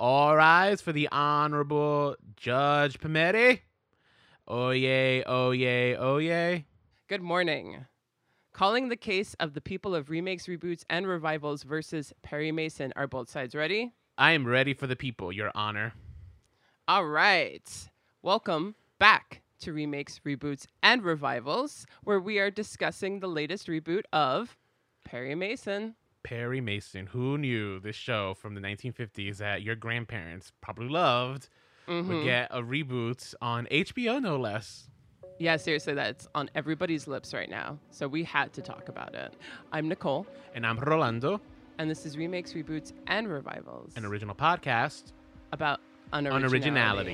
All rise for the Honorable Judge Palmetti. Oh yay, oh yay, oh yay. Good morning. Calling the case of the people of remakes, reboots, and revivals versus Perry Mason. Are both sides ready? I am ready for the people, Your Honor. All right. Welcome back to Remakes, Reboots, and Revivals, where we are discussing the latest reboot of Perry Mason. Perry Mason. Who knew this show from the 1950s that your grandparents probably loved would get a reboot on HBO, no less? Yeah, seriously, that's on everybody's lips right now. So we had to talk about it. I'm Nicole. And I'm Rolando. And this is Remakes, Reboots, and Revivals. An original podcast about unoriginality.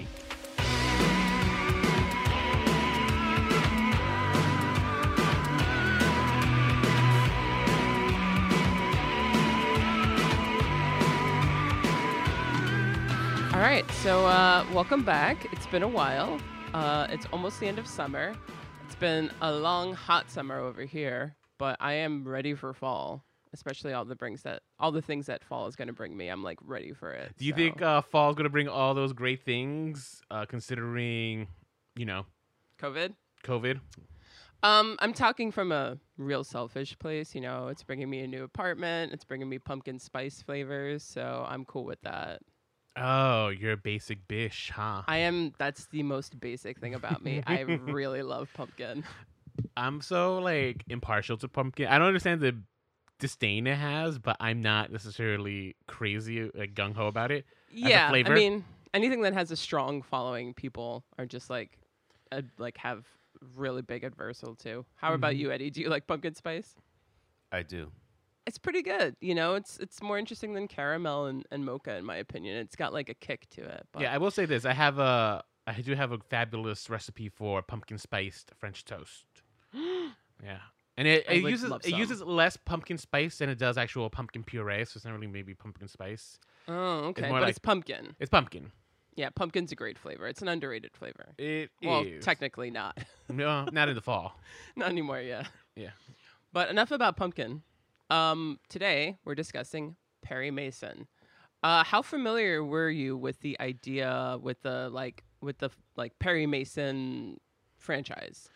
All right, so welcome back. It's been a while. It's almost the end of summer. It's been a long, hot summer over here, but I am ready for fall, especially all the things that fall is going to bring me. I'm like ready for it. Do you think fall is going to bring all those great things, considering, COVID? I'm I'm talking from a real selfish place. It's bringing me a new apartment. It's bringing me pumpkin spice flavors, so I'm cool with that. Oh, you're a basic bish, huh? I am. That's the most basic thing about me. I really love pumpkin. I'm so impartial to pumpkin. I don't understand the disdain it has, but I'm not necessarily crazy gung ho about it. Yeah, as a flavor. I mean, anything that has a strong following, people are just have really big adversal to. How about you, Eddie? Do you like pumpkin spice? I do. It's pretty good. It's more interesting than caramel and mocha, in my opinion. It's got a kick to it. But Yeah, I will say this. I do have a fabulous recipe for pumpkin spiced French toast. Yeah. And it uses less pumpkin spice than it does actual pumpkin puree, so it's not really maybe pumpkin spice. Oh, okay. It's more But it's pumpkin. It's pumpkin. Yeah, pumpkin's a great flavor. It's an underrated flavor. It Well, is. technically not. No, not in the fall. Not anymore, yeah. Yeah. But enough about pumpkin. Today we're discussing Perry Mason. How familiar were you with the idea with the Perry Mason franchise?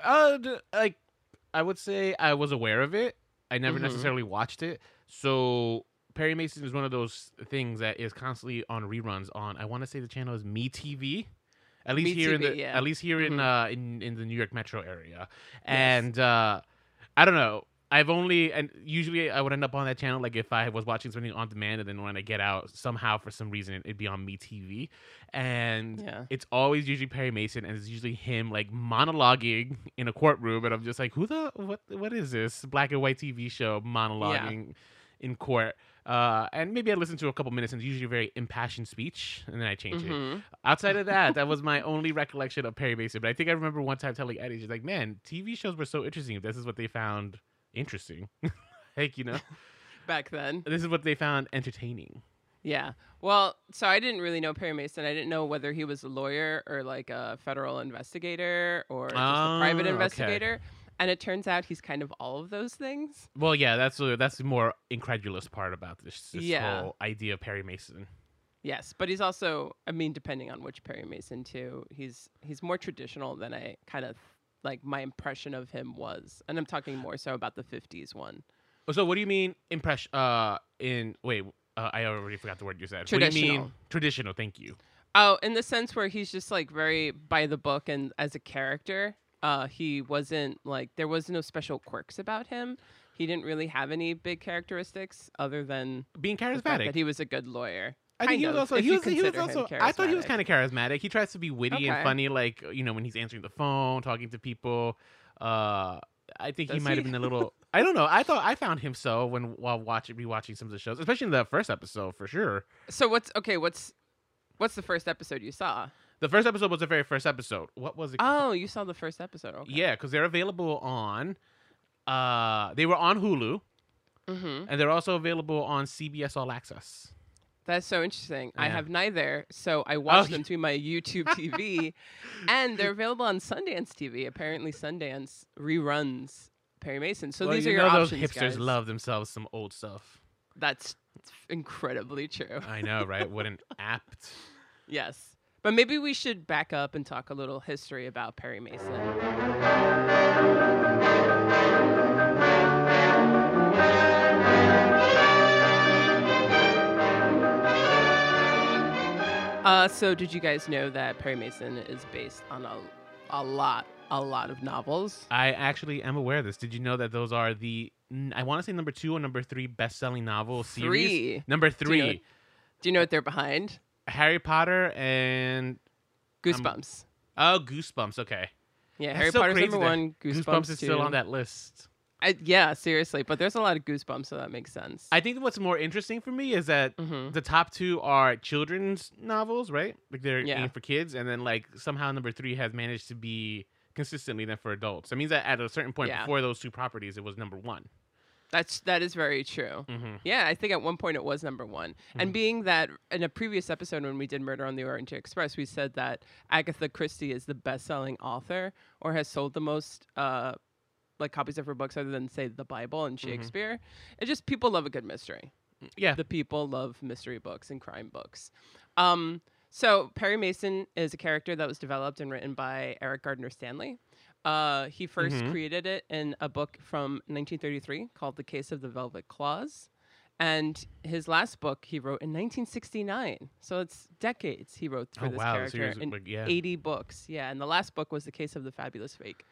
I would say I was aware of it. I never necessarily watched it. So Perry Mason is one of those things that is constantly on reruns on. I want to say the channel is MeTV. At least here in the New York metro area. Yes. And I don't know. Usually I would end up on that channel if I was watching something on demand, and then when I get out, somehow for some reason it'd be on MeTV, and it's always usually Perry Mason, and it's usually him monologuing in a courtroom, and I'm just like, what is this black and white TV show monologuing in court? And maybe I listen to a couple minutes, and it's usually a very impassioned speech, and then I change it. Outside of that was my only recollection of Perry Mason. But I think I remember one time telling Eddie, she's like, man, TV shows were so interesting. This is what they found interesting. Back then. This is what they found entertaining. Yeah. Well, so I didn't really know Perry Mason. I didn't know whether he was a lawyer or a federal investigator or just a private investigator. Okay. And it turns out he's kind of all of those things. Well, yeah, that's the more incredulous part about this whole idea of Perry Mason. Yes, but he's also, depending on which Perry Mason too, he's more traditional than I kind of my impression of him was. And I'm talking more so about the 50s one. So what do you mean impression? I already forgot the word you said. Traditional. What do you mean traditional? Thank you. Oh, in the sense where he's just very by the book, and as a character, he wasn't there was no special quirks about him. He didn't really have any big characteristics other than being charismatic. The fact that he was a good lawyer. I think he was also. I thought he was kind of charismatic. He tries to be witty and funny, when he's answering the phone, talking to people. I think he might have been a little. I don't know. I found him so while rewatching some of the shows, especially in the first episode for sure. So what's the first episode you saw? The first episode was the very first episode. What was it? Oh, you saw the first episode. Okay. Yeah, because they're available on. They were on Hulu, and they're also available on CBS All Access. That's so interesting. Yeah. I have neither, so I watched them through my YouTube TV, and they're available on Sundance TV. Apparently, Sundance reruns Perry Mason. So these are your options, those hipsters guys. love themselves some old stuff. That's It's incredibly true. I know, right? What an apt. Yes. But maybe we should back up and talk a little history about Perry Mason. So did you guys know that Perry Mason is based on a lot of novels? I actually am aware of this. Did you know that those are I want to say number 2 or number 3 best-selling novel series? 3. Number 3. Do you know what they're behind? Harry Potter and Goosebumps. Goosebumps. Okay. Yeah, That's Harry so Potter's crazy number that 1. Goosebumps is 2. still on that list. Yeah, seriously. But there's a lot of Goosebumps, so that makes sense. I think what's more interesting for me is that the top 2 are children's novels, right? Like they're aimed for kids, and then like somehow number 3 has managed to be consistently then for adults. That means that at a certain point before those 2 properties, it was number 1. That is very true. Yeah, I think at one point it was number 1. And being that in a previous episode when we did Murder on the Orient Express, we said that Agatha Christie is the best-selling author or has sold the most like copies of her books other than say the Bible and Shakespeare. It just people love a good mystery. Yeah. The people love mystery books and crime books. So Perry Mason is a character that was developed and written by Eric Gardner Stanley. He first created it in a book from 1933 called The Case of the Velvet Claws. And his last book he wrote in 1969. So it's decades he wrote for this character in 80 books. Yeah, and the last book was The Case of the Fabulous Fake.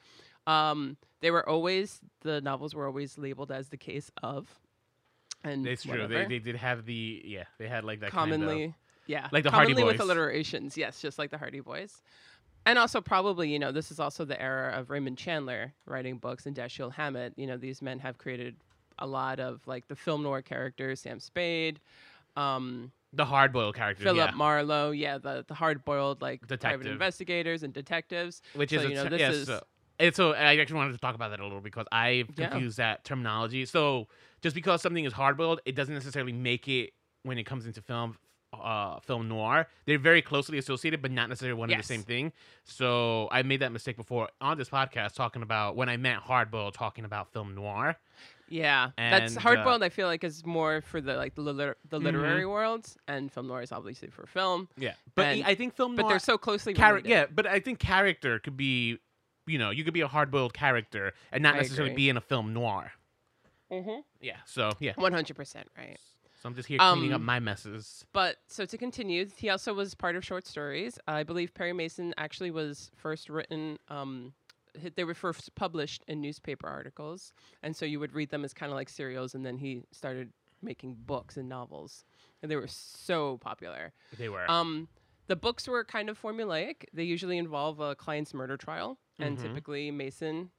The novels were always labeled as The Case of. And it's true. They did have they had like that commonly, kind of, like the Hardy Boys. With alliterations, yes, just like the Hardy Boys. And also probably, this is also the era of Raymond Chandler writing books and Dashiell Hammett. These men have created a lot of like the film noir characters, Sam Spade, the hard-boiled characters, Philip Marlowe, the hard-boiled like private investigators and detectives. Which is so I actually wanted to talk about that a little because I've confused that terminology. So just because something is hard-boiled, it doesn't necessarily make it when it comes into film noir. They're very closely associated, but not necessarily one and the same thing. So I made that mistake before on this podcast talking about when I meant hard-boiled, talking about film noir. Yeah, and, that's hard-boiled. I feel like is more for the literary world, and film noir is obviously for film. Yeah, but I think film noir, but they're so closely related. Yeah, but I think character could be, you could be a hard-boiled character and not necessarily be in a film noir. Yeah. So yeah. 100% right. So I'm just here cleaning up my messes. But so to continue, he also was part of short stories. I believe Perry Mason actually was first written. They were first published in newspaper articles, and so you would read them as kind of like serials. And then he started making books and novels, and they were so popular. They were. The books were kind of formulaic. They usually involve a client's murder trial, and typically Mason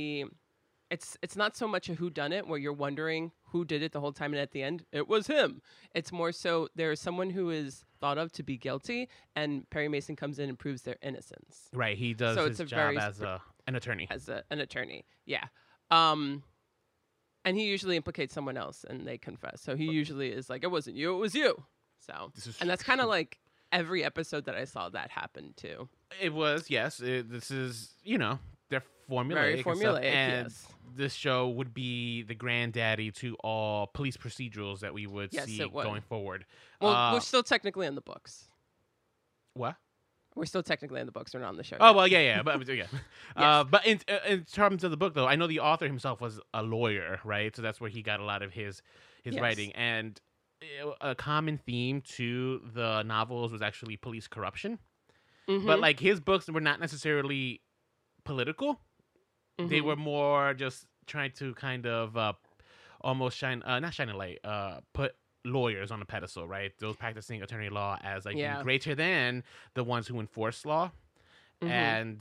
It's not so much a whodunit where you're wondering who did it the whole time, and at the end, it was him. It's more so there's someone who is thought of to be guilty, and Perry Mason comes in and proves their innocence. Right, he does his job as an attorney. An attorney, yeah. And he usually implicates someone else, and they confess. So he usually is like, it wasn't you, it was you. So, and that's kind of like every episode that I saw that happen too. It was, yes. This is, they're formulaic. Very formulaic, and yes. This show would be the granddaddy to all police procedurals that we would see going forward. Well, we're still technically in the books. What? We're still technically in the books. We're not on the show. Oh, well, yeah. But yeah. Yes. But in terms of the book, though, I know the author himself was a lawyer, right? So that's where he got a lot of his writing. And a common theme to the novels was actually police corruption. But, like, his books were not necessarily political. They were more just trying to kind of almost not shine a light, put lawyers on a pedestal, right? Those practicing attorney law as like greater than the ones who enforce law, and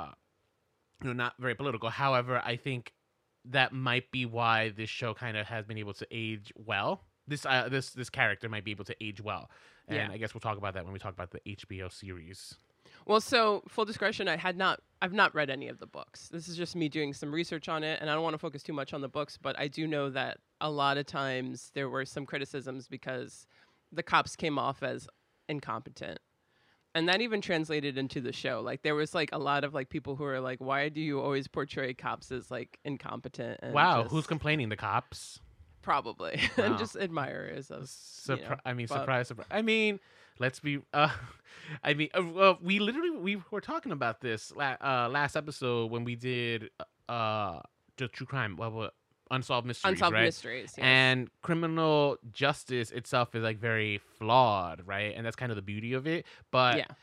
not very political. However, I think that might be why this show kind of has been able to age well. This character might be able to age well, and I guess we'll talk about that when we talk about the HBO series. Well, so full discretion, I've not read any of the books. This is just me doing some research on it, and I don't want to focus too much on the books, but I do know that a lot of times there were some criticisms because the cops came off as incompetent. And that even translated into the show. Like there was like a lot of like people who were like, why do you always portray cops as like incompetent? And who's complaining? The cops? Probably. And Wow. just admirers of, I mean, but surprise, surprise. I mean, let's be. I mean, well, we were talking about this last episode when we did the true crime, unsolved mysteries, Unsolved right? Mysteries, yes. And criminal justice itself is like very flawed, right? And that's kind of the beauty of it. But Yeah.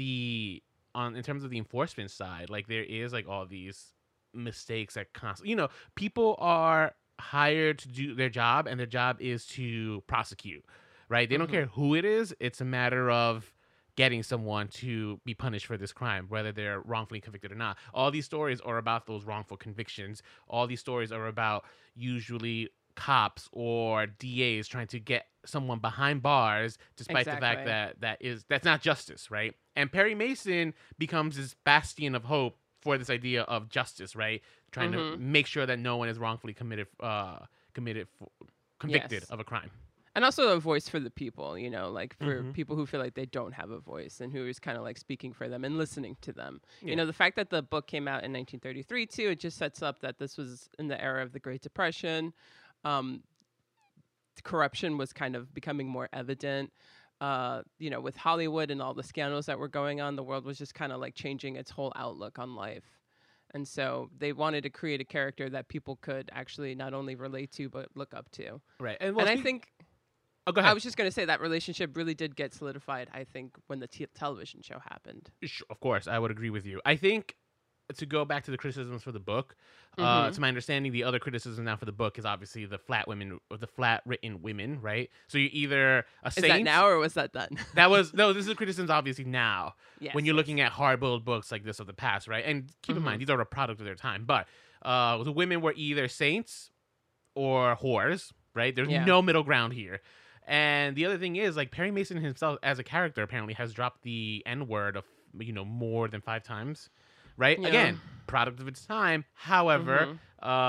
in terms of the enforcement side, like there is like all these mistakes that constantly, people are hired to do their job, and their job is to prosecute, right? They don't care who it is. It's a matter of getting someone to be punished for this crime, whether they're wrongfully convicted or not. All these stories are about those wrongful convictions. All these stories are about usually cops or DAs trying to get someone behind bars, despite the fact Exactly. that's not justice, right? And Perry Mason becomes this bastion of hope for this idea of justice, right? Trying to make sure that no one is wrongfully convicted Yes. of a crime. And also a voice for the people, like for Mhm. people who feel like they don't have a voice and who is kind of like speaking for them and listening to them. Yeah. The fact that the book came out in 1933 too, it just sets up that this was in the era of the Great Depression. Um, corruption was kind of becoming more evident. With Hollywood and all the scandals that were going on, the world was just kind of like changing its whole outlook on life. And so they wanted to create a character that people could actually not only relate to, but look up to. Right. And I think Oh, go I ahead. was just going to say that relationship really did get solidified, I think, when the television show happened. Of course, I would agree with you. I think to go back to the criticisms for the book, to my understanding, the other criticism now for the book is obviously the flat written women, right? So you're either a Is saint. that now or was that then? This is a criticism obviously now. Yes, when you're yes. looking at hard-boiled books like this of the past, right? And keep in mind, these are a product of their time. But the women were either saints or whores, right? There's Yeah. no middle ground here. And the other thing is, like, Perry Mason himself as a character apparently has dropped the N-word of, more than 5 times, right? Yeah. Again, product of its time. However,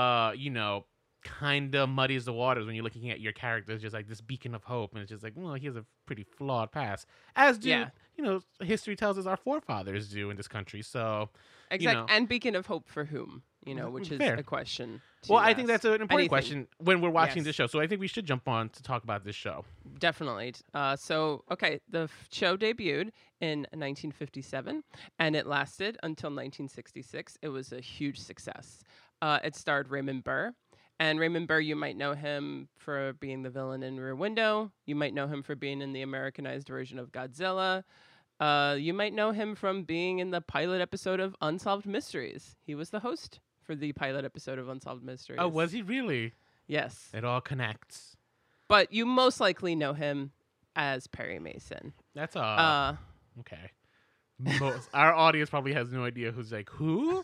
kind of muddies the waters when you're looking at your character as just like this beacon of hope. And it's just like, well, he has a pretty flawed past. As do, Yeah. History tells us our forefathers do in this country. So, Exactly. And beacon of hope for whom? Which is Fair. a question. to Well, I think ask. that's an important Anything. question when we're watching Yes. this show. So I think we should jump on to talk about this show. Definitely. The show debuted in 1957, and it lasted until 1966. It was a huge success. It starred Raymond Burr. And Raymond Burr, you might know him for being the villain in Rear Window. You might know him for being in the Americanized version of Godzilla. You might know him from being in the pilot episode of Unsolved Mysteries. He was the host for the pilot episode of Unsolved Mysteries. Oh, was he really? Yes. It all connects. But you most likely know him as Perry Mason. That's okay. Our audience probably has no idea who's like who.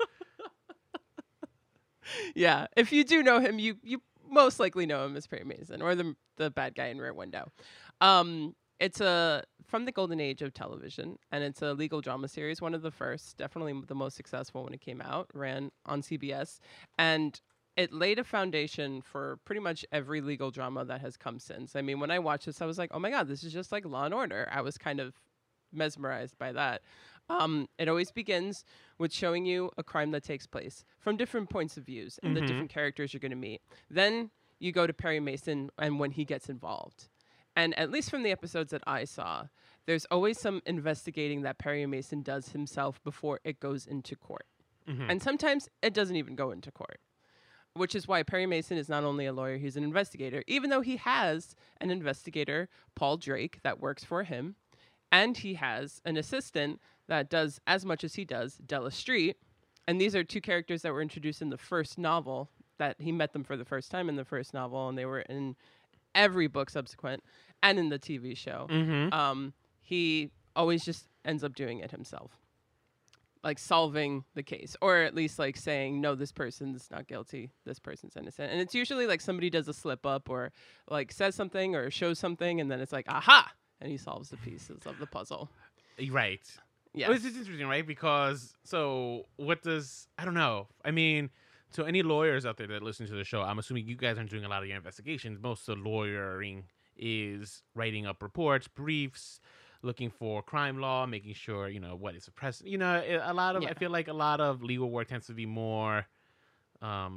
Yeah, if you do know him, you most likely know him as Perry Mason or the bad guy in Rear Window. It's from the golden age of television, and it's a legal drama series, one of the first, definitely the most successful when it came out, ran on CBS, and it laid a foundation for pretty much every legal drama that has come since. I mean, when I watched this, I was like, oh my God, this is just like Law and Order. I was kind of mesmerized by that. It always begins with showing you a crime that takes place from different points of views and the different characters you're going to meet. Then you go to Perry Mason and when he gets involved. And at least from the episodes that I saw, there's always some investigating that Perry Mason does himself before it goes into court. And sometimes it doesn't even go into court, which is why Perry Mason is not only a lawyer, he's an investigator, even though he has an investigator, Paul Drake, that works for him. And he has an assistant that does as much as he does, Della Street. And these are two characters that were introduced in the first novel, that he met them for the first time in the first novel, and they were in every book subsequent and in the TV show. He always just ends up doing it himself, like solving the case, or at least like saying, no, this person's not guilty, this person's innocent. And it's usually like somebody does a slip up or like says something or shows something, and then it's like, aha, and he solves the pieces of the puzzle. Right. Yeah. Well, it's just interesting, right? Because I don't know. I mean, so any lawyers out there that listen to the show, I'm assuming you guys aren't doing a lot of your investigations. Most of the lawyering is writing up reports, briefs, looking for crime law, making sure, what is suppressed. I feel like a lot of legal work tends to be more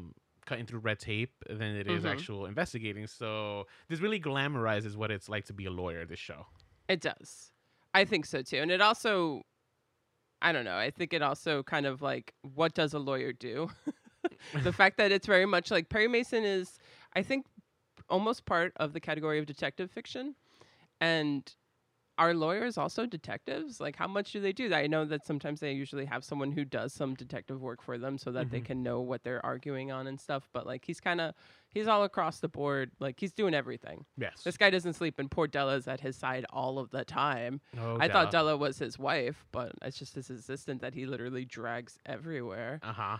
cutting through red tape than it is actual investigating. So this really glamorizes what it's like to be a lawyer. This show. It does. I think so too. And it also, I don't know. I think it also kind of like, what does a lawyer do? The fact that it's very much like Perry Mason is, I think, almost part of the category of detective fiction. And are lawyers also detectives? Like, how much do they do that? I know that sometimes they usually have someone who does some detective work for them so that they can know what they're arguing on and stuff. But like, he's all across the board. Like, he's doing everything. Yes. This guy doesn't sleep, and poor Della's at his side all of the time. Oh, I thought Della was his wife, but it's just his assistant that he literally drags everywhere.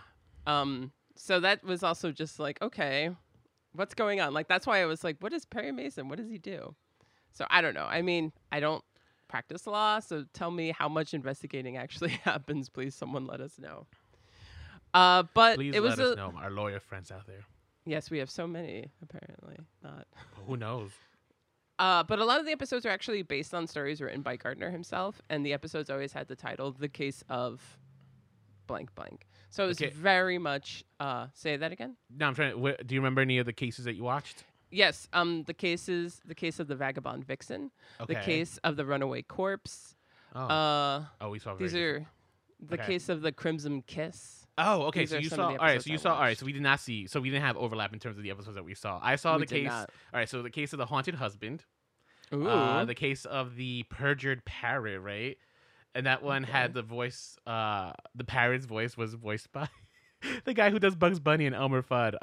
So that was also just like, okay, what's going on? Like, that's why I was like, what is Perry Mason? What does he do? So I don't know. I mean, I don't practice law, so tell me how much investigating actually happens. Please, someone let us know. But please it was let us know, our lawyer friends out there. Yes, we have so many, apparently. Not. Who knows? But a lot of the episodes are actually based on stories written by Gardner himself, and the episodes always had the title, The Case of blank blank. So it was very much, say that again? No, I'm trying to, do you remember any of the cases that you watched? Yes, the case of the vagabond vixen, the case of the runaway corpse. We saw these are the case of the crimson kiss. Oh, okay. So you saw. All right. So you saw. All right. So we did not see. So we didn't have overlap in terms of the episodes that we saw. I saw the case. All right. So the case of the haunted husband. Ooh. The case of the perjured parrot, right? And that one had the voice. The parrot's voice was voiced by the guy who does Bugs Bunny and Elmer Fudd.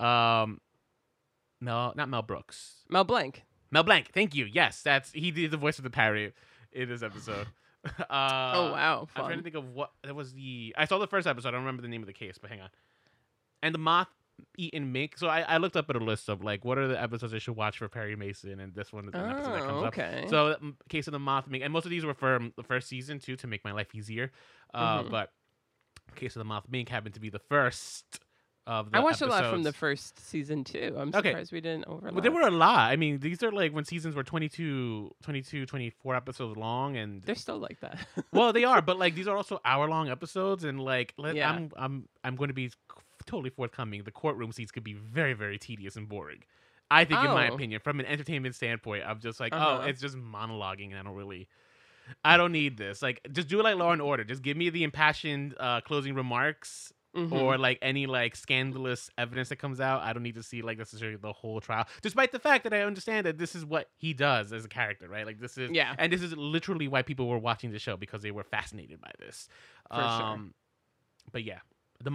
No, not Mel Brooks. Mel Blanc. Mel Blanc. Thank you. Yes, he did the voice of the parrot in this episode. Oh wow! Fun. I'm trying to think of what that was. I saw the first episode. I don't remember the name of the case, but hang on. And the moth-eaten mink. So I looked up at a list of like what are the episodes I should watch for Perry Mason, and this one is an episode that comes up. So case of the moth mink, and most of these were from the first season too, to make my life easier. But case of the moth mink happened to be the first. I watched a lot from the first season too. I'm surprised we didn't overlap. Well, there were a lot. I mean, these are like when seasons were 22, 24 episodes long, and they're still like that. Well, they are, but like these are also hour-long episodes, and like I'm going to be totally forthcoming. The courtroom scenes could be very, very tedious and boring. I think, in my opinion, from an entertainment standpoint, I'm just like, it's just monologuing, and I don't need this. Like, just do it like Law and Order. Just give me the impassioned closing remarks. Or like any like scandalous evidence that comes out. I don't need to see like necessarily the whole trial, despite the fact that I understand that this is what he does as a character, right? Like this is and this is literally why people were watching the show, because they were fascinated by this. For sure. But yeah, the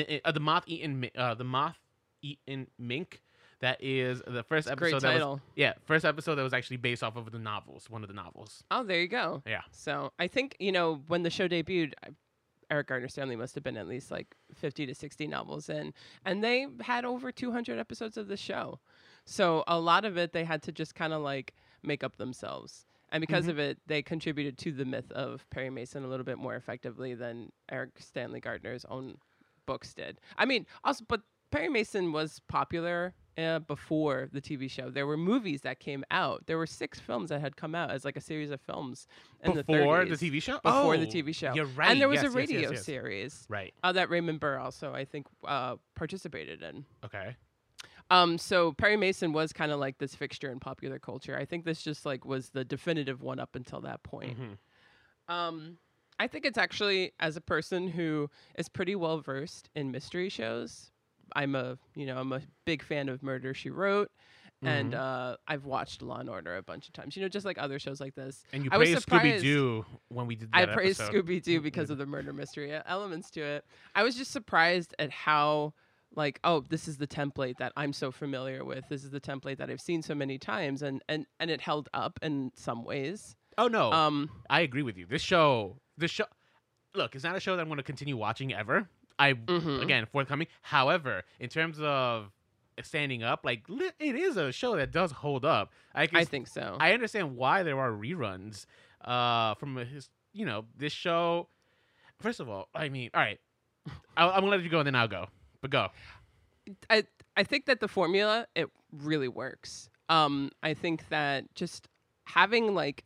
moth-eaten mink. That is the first episode. Great title. First episode that was actually based off of the novels, one of the novels. Oh, there you go. Yeah. So I think when the show debuted, Eric Gardner Stanley must have been at least like 50 to 60 novels in, and they had over 200 episodes of the show. So a lot of it they had to just kind of like make up themselves. And because of it, they contributed to the myth of Perry Mason a little bit more effectively than Eric Stanley Gardner's own books did. I mean, also, but Perry Mason was popular before the TV show. There were movies that came out. There were 6 films that had come out as like a series of films in the 30s. Before the TV show? Before the TV show. You're right. And there was a radio series. Right. That Raymond Burr also, I think, participated in. Okay. So Perry Mason was kind of like this fixture in popular culture. I think this just like was the definitive one up until that point. I think it's actually, as a person who is pretty well versed in mystery shows, I'm a big fan of Murder, She Wrote, and I've watched Law and Order a bunch of times. Just like other shows like this. And you praised Scooby-Doo when we did that I praised Scooby-Doo because of the murder mystery elements to it. I was just surprised at how, like, this is the template that I'm so familiar with. This is the template that I've seen so many times, and it held up in some ways. Oh no, I agree with you. This show, look, it's not a show that I'm going to continue watching ever. Again, forthcoming. However, in terms of standing up, like it is a show that does hold up. I think so. I understand why there are reruns from this show. First of all, I mean, all right, I'm gonna let you go and then I'll go. But go. I think that the formula, it really works. I think that just having like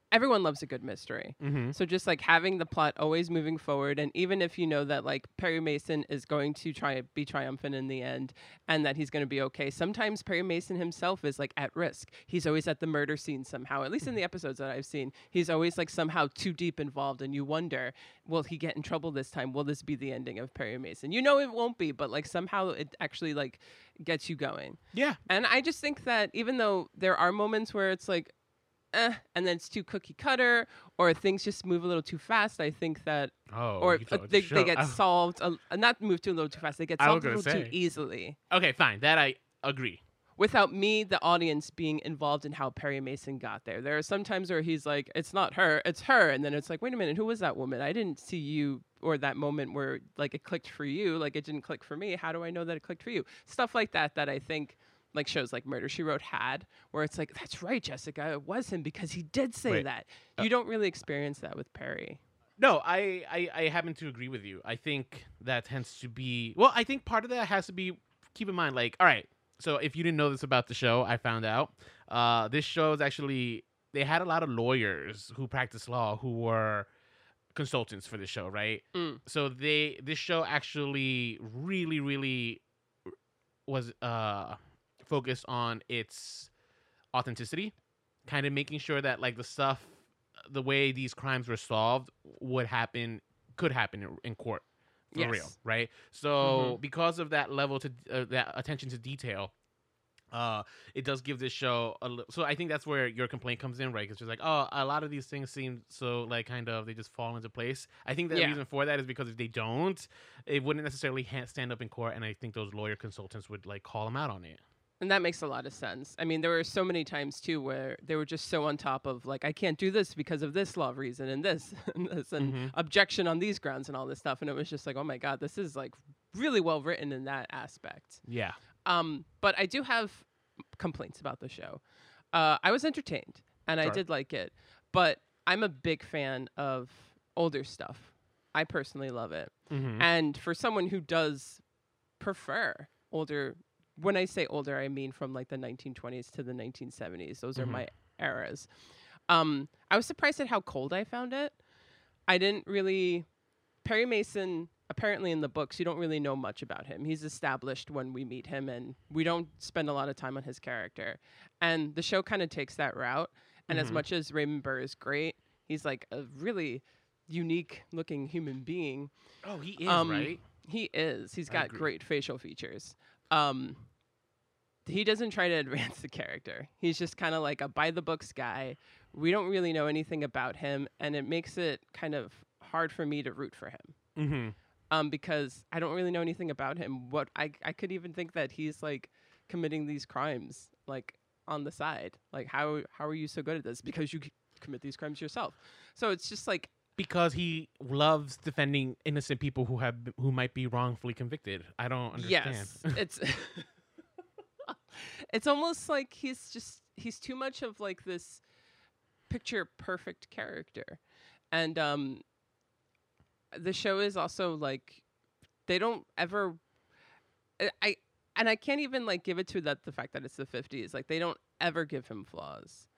everyone loves a good mystery. Mm-hmm. So just like having the plot always moving forward, and even if you know that like Perry Mason is going to be triumphant in the end and that he's going to be okay, sometimes Perry Mason himself is like at risk. He's always at the murder scene somehow, at least in the episodes that I've seen. He's always like somehow too deep involved, and you wonder, will he get in trouble this time? Will this be the ending of Perry Mason? You know it won't be, but like somehow it actually like gets you going. Yeah. And I just think that even though there are moments where it's like, and then it's too cookie cutter, or things just move a little too fast. I think that, or they get solved, not move too a little too fast. They get solved a little too easily. Okay, fine. That I agree. Without me, the audience, being involved in how Perry Mason got there. There are some times where he's like, it's not her, it's her. And then it's like, wait a minute, who was that woman? I didn't see you, or that moment where like it clicked for you, like it didn't click for me. How do I know that it clicked for you? Stuff like that I think like shows like Murder, She Wrote had, where it's like, that's right, Jessica, it was him because he did say that. You don't really experience that with Perry. No, I happen to agree with you. I think that tends to be, well, I think part of that has to be, keep in mind, like, all right, so if you didn't know this about the show, I found out, this show is actually, they had a lot of lawyers who practice law who were consultants for the show, right? So this show actually really, really was focused on its authenticity, kind of making sure that like the way these crimes were solved could happen in court for real, right? So because of that level to that attention to detail, it does give this show so I think that's where your complaint comes in, right? It's just like, oh, a lot of these things seem so like kind of they just fall into place. I think the reason for that is because if they don't, it wouldn't necessarily stand up in court, and I think those lawyer consultants would like call them out on it. And that makes a lot of sense. I mean, there were so many times too where they were just so on top of like, I can't do this because of this law reason and this and this and objection on these grounds and all this stuff. And it was just like, oh my God, this is like really well written in that aspect. Yeah. But I do have complaints about the show. I was entertained and I did like it, but I'm a big fan of older stuff. I personally love it. And for someone who does prefer older, when I say older, I mean from like the 1920s to the 1970s. Those are my eras. I was surprised at how cold I found it. I didn't really... Perry Mason, apparently in the books, you don't really know much about him. He's established when we meet him, and we don't spend a lot of time on his character. And the show kind of takes that route. And as much as Raymond Burr is great, he's like a really unique-looking human being. Oh, he is, right? He is. He's got great facial features. He doesn't try to advance the character. He's just kind of like a by-the-books guy. We don't really know anything about him, and it makes it kind of hard for me to root for him. Because I don't really know anything about him. What I could even think that he's like committing these crimes like on the side. Like how are you so good at this? Because you commit these crimes yourself. So it's just like, because he loves defending innocent people who might be wrongfully convicted. I don't understand. Yes, it's almost like he's too much of like this picture perfect character, and the show is also like they don't ever. I can't even like give it to the fact that it's the 50s. Like they don't ever give him flaws.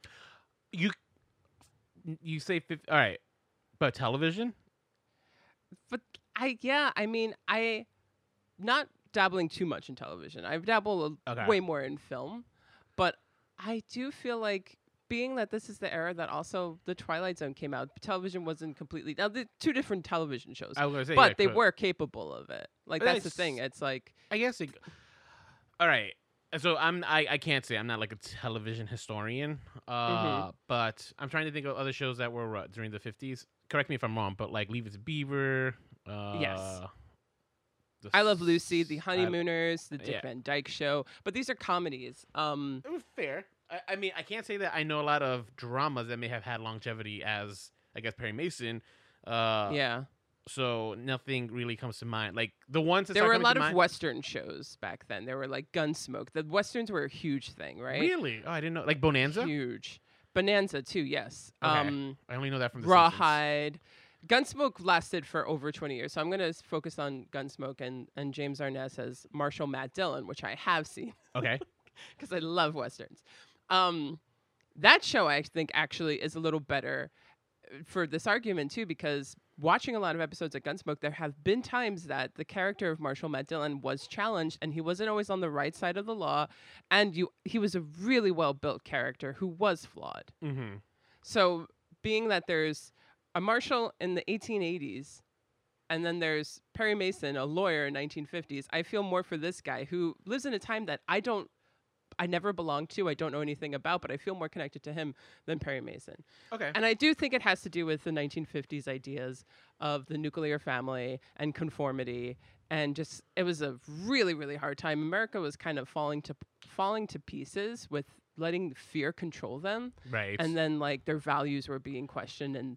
You say 50, all right. But television? But I mean, I not dabbling too much in television. I've dabbled way more in film. But I do feel like, being that this is the era that also the Twilight Zone came out, television wasn't completely... Now, they're two different television shows. I was gonna say, but they were capable of it. Like, that's the thing. It's like... I guess... all right. So I can't say I'm not like a television historian, but I'm trying to think of other shows that were during the 50s. Correct me if I'm wrong, but like Leave It to Beaver. Yes. I Love Lucy, The Honeymooners, The Dick Van Dyke Show, but these are comedies. It was fair. I mean, I can't say that I know a lot of dramas that may have had longevity as, I guess, Perry Mason. Yeah. So nothing really comes to mind. Like the ones that there were a lot of Western shows back then. There were like Gunsmoke. The Westerns were a huge thing, right? Really? Oh, I didn't know. Like Bonanza? Huge. Bonanza too, yes. Okay. I only know that from the Rawhide. Gunsmoke lasted for over 20 years. So I'm going to focus on Gunsmoke and James Arness as Marshal Matt Dillon, which I have seen. Okay. Because I love Westerns. That show, I think, actually is a little better for this argument too, because watching a lot of episodes of Gunsmoke, there have been times that the character of Marshall Matt Dillon was challenged, and he wasn't always on the right side of the law, and he was a really well built character who was flawed. Mm-hmm. So, being that there's a Marshall in the 1880s, and then there's Perry Mason, a lawyer in 1950s, I feel more for this guy who lives in a time that I never belonged to, I don't know anything about, but I feel more connected to him than Perry Mason. Okay. And I do think it has to do with the 1950s ideas of the nuclear family and conformity, and just it was a really, really hard time. America was kind of falling to pieces with letting fear control them. Right. And then like their values were being questioned, and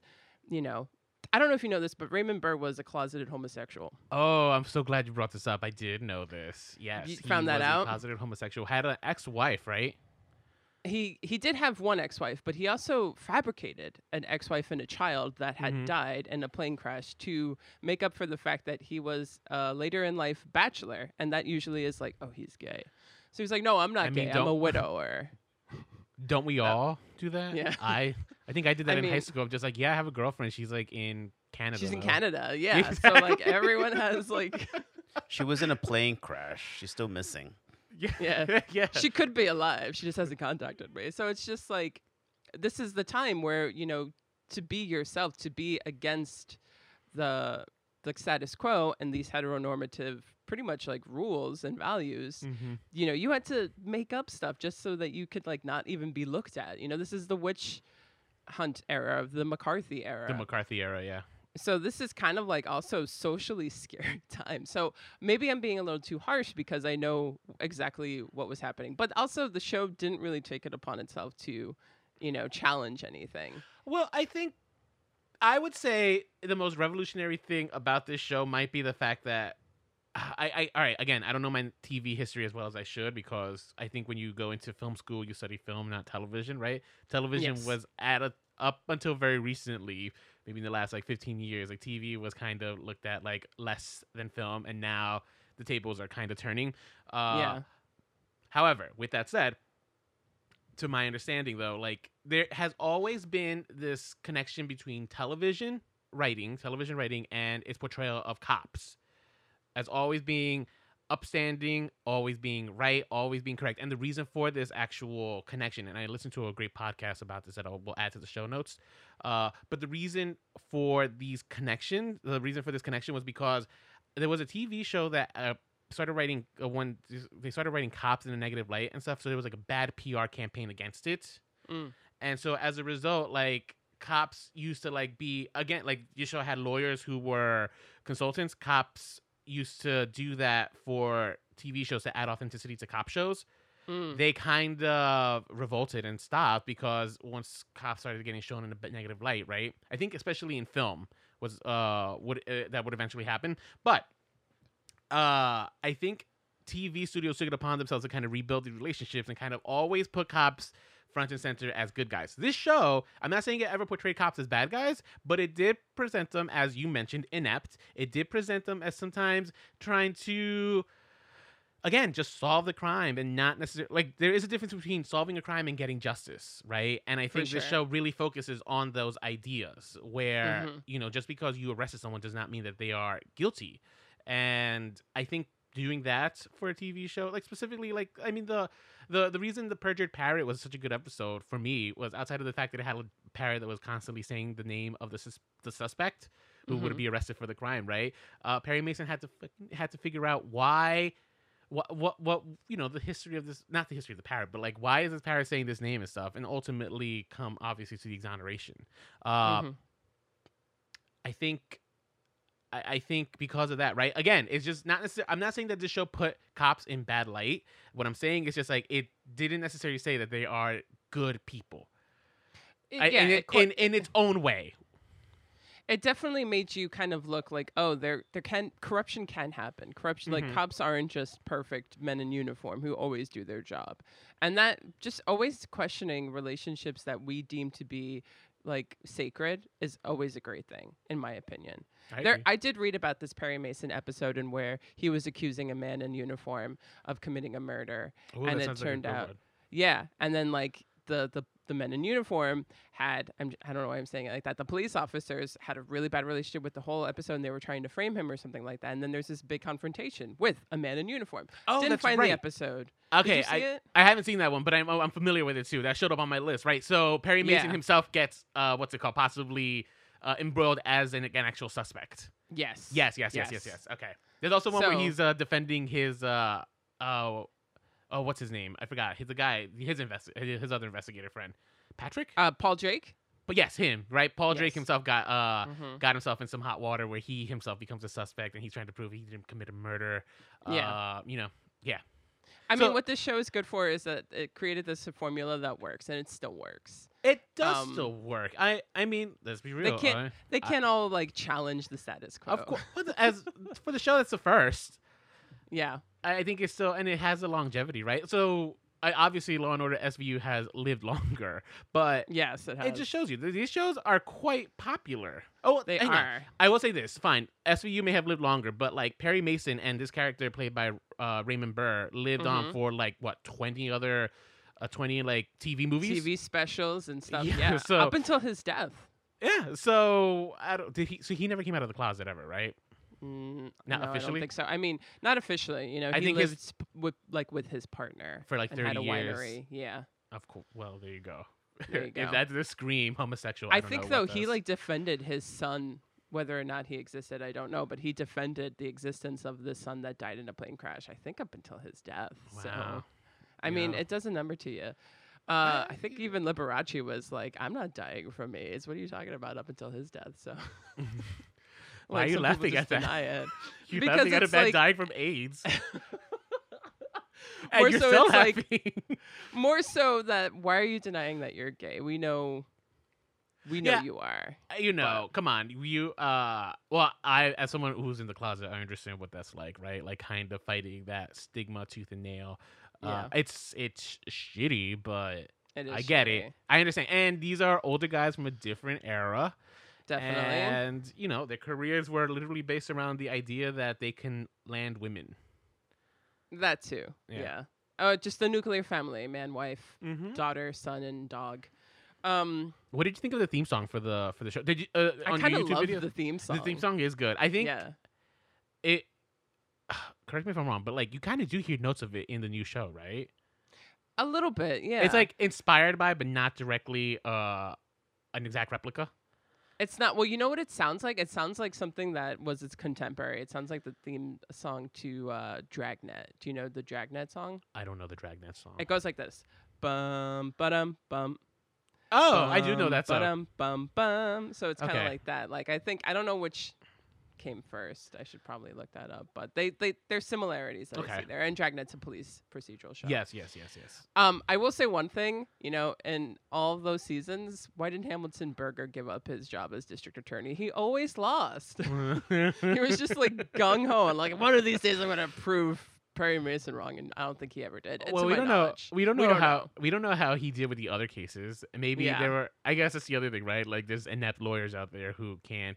I don't know if you know this, but Raymond Burr was a closeted homosexual. Oh, I'm so glad you brought this up. I did know this. Yes. You found that out? A closeted homosexual. Had an ex-wife, right? He did have one ex-wife, but he also fabricated an ex-wife and a child that had died in a plane crash to make up for the fact that he was later in life bachelor, and that usually is like, oh, he's gay. So he's like, no, I'm not gay. I'm a widower. Don't we all do that? Yeah. I think I did that in high school. I'm just like, yeah, I have a girlfriend. She's like in Canada. She's in though. Canada, yeah. So like everyone has like. She was in a plane crash. She's still missing. Yeah. Yeah. She could be alive. She just hasn't contacted me. So it's just like, this is the time where, to be yourself, to be against the status quo and these heteronormative, pretty much like rules and values, you had to make up stuff just so that you could like not even be looked at. This is the witch hunt era of the McCarthy era. The McCarthy era, yeah. So this is kind of like also socially scary time. So maybe I'm being a little too harsh because I know exactly what was happening. But also the show didn't really take it upon itself to, challenge anything. Well, I would say the most revolutionary thing about this show might be the fact that all right, again, I don't know my TV history as well as I should, because I think when you go into film school, you study film, not television, right? Television was up until very recently, maybe in the last like 15 years, like TV was kind of looked at like less than film, and now the tables are kind of turning. However, with that said, to my understanding though, like there has always been this connection between television writing, and its portrayal of cops as always being upstanding, always being right, always being correct. And the reason for this actual connection, and I listened to a great podcast about this that we'll add to the show notes, but the reason for this connection was because there was a TV show that started writing when they started writing cops in a negative light and stuff, so there was like a bad PR campaign against it. And so as a result, like cops used to like be, again, like your show had lawyers who were consultants. Cops used to do that for TV shows to add authenticity to cop shows. They kind of revolted and stopped because once cops started getting shown in a negative light, right? I think especially in film was that would eventually happen. But I think TV studios took it upon themselves to kind of rebuild the relationships and kind of always put cops front and center as good guys. This show, I'm not saying it ever portrayed cops as bad guys, but it did present them, as you mentioned, inept. It did present them as sometimes trying to, again, just solve the crime and not necessarily, like, there is a difference between solving a crime and getting justice, right? And I think this show really focuses on those ideas where, just because you arrested someone does not mean that they are guilty. And I think doing that for a TV show, like specifically, like, I mean, the reason The Perjured Parrot was such a good episode for me was outside of the fact that it had a parrot that was constantly saying the name of the suspect who would be arrested for the crime, right? Perry Mason had to figure out why, what the history of this, not the history of the parrot, but like why is this parrot saying this name and stuff, and ultimately come obviously to the exoneration. I think because of that, right? Again, it's just not necessarily, I'm not saying that this show put cops in bad light. What I'm saying is just like it didn't necessarily say that they are good people. In its own way. It definitely made you kind of look like, oh, corruption can happen. Corruption, like cops aren't just perfect men in uniform who always do their job. And that just always questioning relationships that we deem to be like sacred is always a great thing, in my opinion. I did read about this Perry Mason episode in where he was accusing a man in uniform of committing a murder. Ooh, and it turned out, yeah. And then like the the men in uniform I don't know why I'm saying it like that. The police officers had a really bad relationship with the whole episode, and they were trying to frame him or something like that. And then there's this big confrontation with a man in uniform. Oh, Didn't that's find right. the episode. Okay, Did you see it? I haven't seen that one, but I'm familiar with it too. That showed up on my list, right? So Perry Mason Yeah. himself gets what's it called, possibly embroiled as an actual suspect. Yes. Yes. Okay. There's also one where So- he's defending his what's his name? I forgot. He's the guy, his other investigator friend, Patrick. Paul Drake. But yes, him, right? Paul Drake Yes. himself got Mhm. got himself in some hot water where he himself becomes a suspect, and he's trying to prove he didn't commit a murder. Yeah. I So- mean, what this show is good for is that it created this formula that works, and it still works. It does Um, still work. I mean, let's be real. They can't all like challenge the status quo. Of course, as for the show that's the first, Yeah. I think it's still, and it has a longevity, right? So obviously, Law and Order SVU has lived longer, but Yes, it has. it just shows you that these shows are quite popular. Oh, They hang on. are. I will say this. Fine, SVU may have lived longer, but like Perry Mason and this character played by Raymond Burr lived on Mhm. for like what 20 like TV movies. TV specials and stuff. Yeah, Yeah. so- Up until his death. Yeah. So So he never came out of the closet ever, right? Not Not no, I officially? don't think so. I mean, not officially. You know, I he think lived his- with his partner For, like, and had 30 a years. winery. Yeah. Of course. Well, there you go. There you go. If that's the scream homosexual, I don't think know though what he does. like defended his son, whether or not he existed, I don't know, but he defended the existence of the son that died in a plane crash. I think up until his death. So, Wow. I mean, Yeah. it does a number to you. I think even Liberace was like, "I'm not dying from AIDS. What are you talking about?" Up until his death. So. Why are you some people laughing just at that? deny it. You're because laughing at a it's man like- dying from AIDS. More and you're so still it's like- laughing. More so that why are you denying that you're gay? We know Yeah. you are. You know, come on. Well, I, as someone who's in the closet, I understand what that's like, right? Like kind of fighting that stigma tooth and nail. Yeah. It's shitty, but It is I get shitty. it. I understand. And these are older guys from a different era. Definitely. And, their careers were literally based around the idea that they can land women. That too. Yeah. Yeah. Oh, just the nuclear family: man, wife, Mm-hmm. daughter, son, and dog. What did you think of the theme song for the show? Did you I on kind your of YouTube love video? the theme song. The theme song is good. I think Yeah. it. Correct me if I'm wrong, but like you kind of do hear notes of it in the new show, right? A little bit. Yeah. It's like inspired by, but not directly an exact replica. it's not. Well, you know what it sounds like? It sounds like something that was its contemporary. It sounds like the theme song to Dragnet. Do you know the Dragnet song? I don't know the Dragnet song. It goes like this: bum ba-dum bum. Oh, I do know that song. Bum bum bum. So it's kind of Okay. like that. Like I don't know which came first. I should probably look that up. But there's similarities that I Okay. see there. And Dragnet's a police procedural show. Yes. I will say one thing. In all of those seasons, why didn't Hamilton Berger give up his job as district attorney? He always lost. He was just like gung ho and like, one of these days I'm gonna prove Perry Mason wrong, and I don't think he ever did. Well, to we my don't know. knowledge. We don't know how he did with the other cases. Maybe Yeah. there were. I guess that's the other thing, right? Like there's inept lawyers out there who can't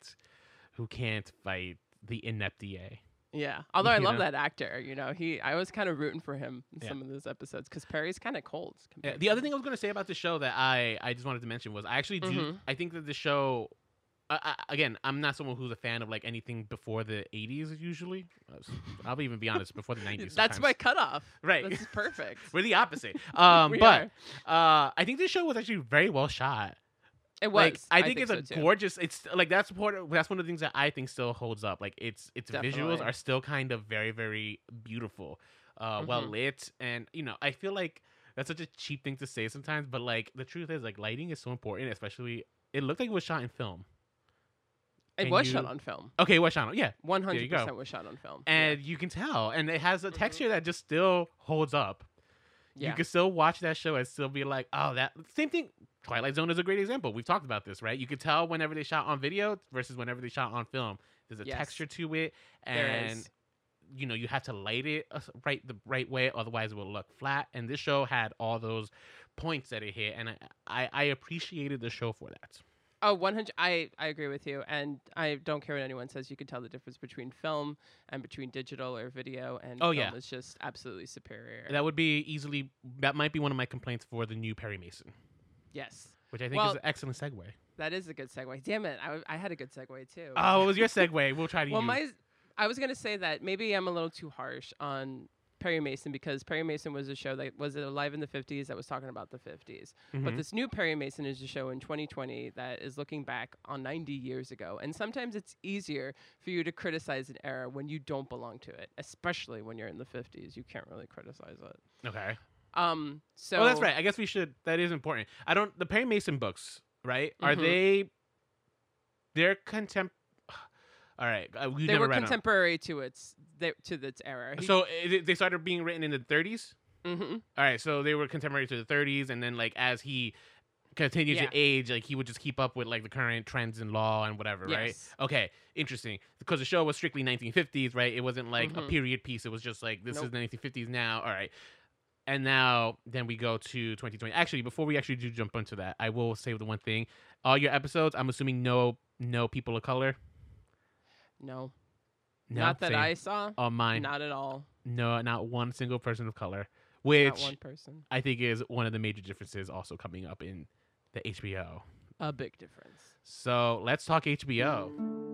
fight the inept DA. Yeah. Although I You love know? that actor. I was kind of rooting for him in Yeah. some of those episodes because Perry's kind of cold. Yeah, compared the to other thing I was going to say about the show that I just wanted to mention was I actually do. Mhm. I think that the show. Again, I'm not someone who's a fan of like anything before the 80s. Usually, I'll even be honest, before the 90s. That's my sometimes. cutoff. Right. This is perfect. We're the opposite. We But I think this show was actually very well shot. It was. Like I think it's so a too. gorgeous. It's like that's one of the things that I think still holds up. Like its visuals Definitely. are still kind of very, very beautiful, well Mhm. lit, and I feel like that's such a cheap thing to say sometimes. But like the truth is, like lighting is so important. Especially, it looked like it was shot in film. It Can was you- shot on film. Okay, it was shot on. Yeah, 100% go. was shot on film. and you can tell, and it has a Mhm. texture that just still holds up. yeah. You can still watch that show and still be like, oh, that same thing. Twilight Zone is a great example. We've talked about this, right? You could tell whenever they shot on video versus whenever they shot on film. There's a Yes. texture to it, There and is. you have to light it the right way, otherwise it will look flat. And this show had all those points that it hit, and I appreciated the show for that. Oh, 100. I agree with you, and I don't care what anyone says. You can tell the difference between film and between digital or video, and Oh, film yeah. is just absolutely superior. That might be one of my complaints for the new Perry Mason. Yes. which I think Well- is an excellent segue. That is a good segue. Damn it. I had a good segue too. Oh, what was your segue? We'll try to Well, use. I was gonna say that maybe I'm a little too harsh on Perry Mason because Perry Mason was a show that was alive in the 50s that was talking about the 50s. But Mhm. this new Perry Mason is a show in 2020 that is looking back on 90 years ago. And sometimes it's easier for you to criticize an era when you don't belong to it, especially when you're in the 50s. You can't really criticize it. Okay. So Oh, that's right. I guess we should. That is important. I don't. The Perry Mason books, right? Are Mhm. they? They're All right. We They never were read 'em. contemporary to its era. So they started being written in the 30s. hmm All right. So they were contemporary to the 30s, and then like as he continued Yeah. to age, like he would just keep up with like the current trends in law and whatever, right? Yes. Okay. Interesting. Because the show was strictly 1950s, right? It wasn't like a Mhm. period piece. It was just like this Nope. is the 1950s now. All right. And now, then we go to 2020. Actually, before we actually do jump into that, I will say the one thing: all your episodes, I'm assuming no people of color. No. No, Not that same. I saw. On mine, Not at all. no, not one single person of color, Not which one person. I think is one of the major differences also coming up in the HBO. A big difference. So let's talk HBO.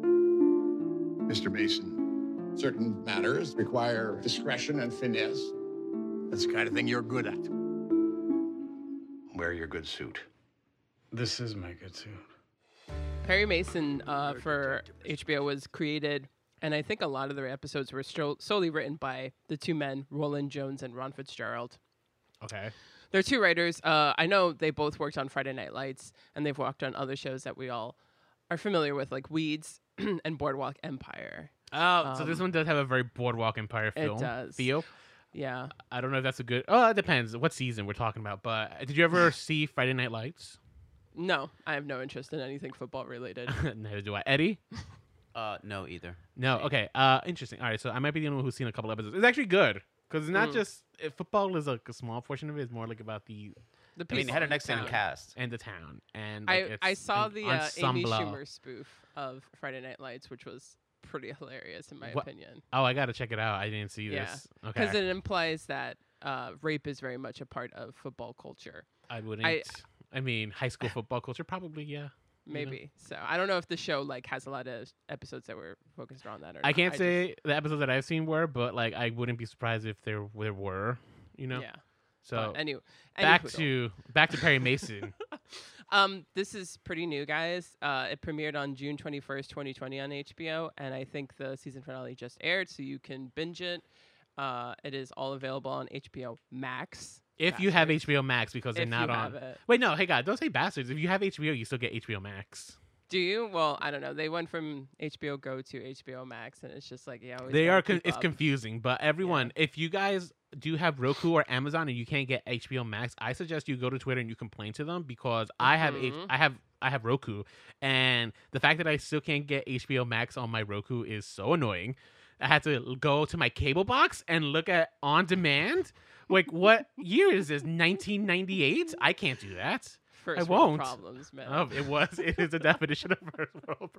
Mr. Mason, certain matters require discretion and finesse. That's the kind of thing you're good at. Wear your good suit. This is my good suit. Perry Mason for HBO was created, and I think a lot of their episodes were solely written by the two men, Roland Jones and Ron Fitzgerald. Okay. They're two writers. I know they both worked on Friday Night Lights, and they've worked on other shows that we all are familiar with, like Weeds and Boardwalk Empire. Oh, so this one does have a very Boardwalk Empire It film does. feel. Yeah. I don't know if that's a good. Oh, it depends what season we're talking about. But did you ever see Friday Night Lights? No, I have no interest in anything football related. Neither do I. Eddie? No, either. No. Okay. Interesting. All right. So I might be the only one who's seen a couple episodes. It's actually good because it's not just football is like a small portion of it. It's more like about the The I mean, it had an people in excellent town. cast. and the town and like, I it's saw an the Amy ensemble. Schumer spoof of Friday Night Lights, which was pretty hilarious in my What- opinion. Oh, I gotta check it out. I didn't see Yeah. this. Because Okay. it implies that rape is very much a part of football culture. I wouldn't. I mean, high school football culture probably. Yeah. Maybe. So I don't know if the show like has a lot of episodes that were focused around that or I not. can't just- say the episodes that I've seen were, but like I wouldn't be surprised if there were. You know. Yeah. So But anyway, back to Perry Mason. this is pretty new, guys. It premiered on June 21st, 2020 on HBO, and I think the season finale just aired, so you can binge it. It is all available on HBO Max. If you have Bastards. HBO Max, because they're If not you on. have it. Wait, no, hey God, don't say bastards. If you have HBO, you still get HBO Max. Do you? Well, I don't know. They went from HBO Go to HBO Max, and it's just like, yeah, They are. It's confusing, but everyone, if you guys do have Roku or Amazon and you can't get HBO Max, I suggest you go to Twitter and you complain to them because I have Mhm. I have Roku, and the fact that I still can't get HBO Max on my Roku is so annoying. I had to go to my cable box and look at on demand. Like, what year is this? 1998? I can't do that. First I world won't. problems, man. Oh, it is a definition of first world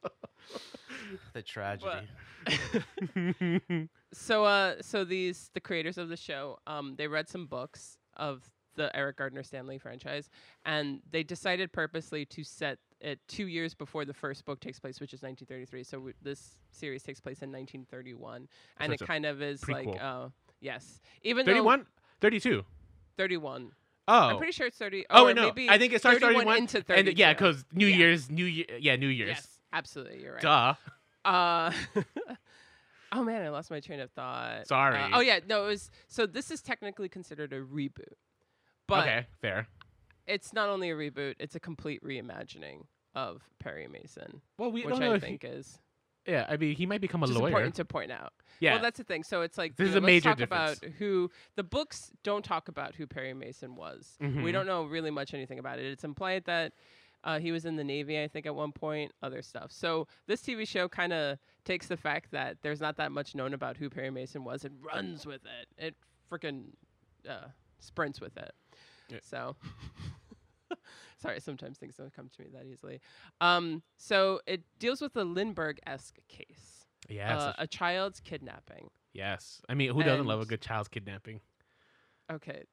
The tragedy. problem. So the creators of the show, they read some books of the Eric Gardner Stanley franchise, and they decided purposely to set it 2 years before the first book takes place, which is 1933. So this series takes place in 1931, and So it it's a kind of is prequel. like, yes, even 31? 32. 31. Oh. I'm pretty sure it's 30. Oh, or wait, no. maybe I think it starts 31 into 32. And yeah, because New Yeah. Year's, New Year's. Yes, absolutely, you're right. Duh. Oh man, I lost my train of thought. Sorry. Oh yeah, no, it was. So this is technically considered a reboot, but Okay, fair. it's not only a reboot; it's a complete reimagining of Perry Mason, Well, we which don't know I if think is yeah, I mean, he might become a just lawyer. important to point out. Yeah. Well, that's the thing. So it's like This is you a know, major let's talk difference. about who the books don't talk about who Perry Mason was. Mhm. We don't know really much anything about it. It's implied that he was in the Navy, I think, at one point. Other stuff. So this TV show kind of takes the fact that there's not that much known about who Perry Mason was and runs with it. It freaking sprints with it. Yeah. So. Sorry, sometimes things don't come to me that easily. So it deals with the Lindbergh-esque case. yes. A child's kidnapping. Yes. I mean, who doesn't love a and- good child's kidnapping? Okay,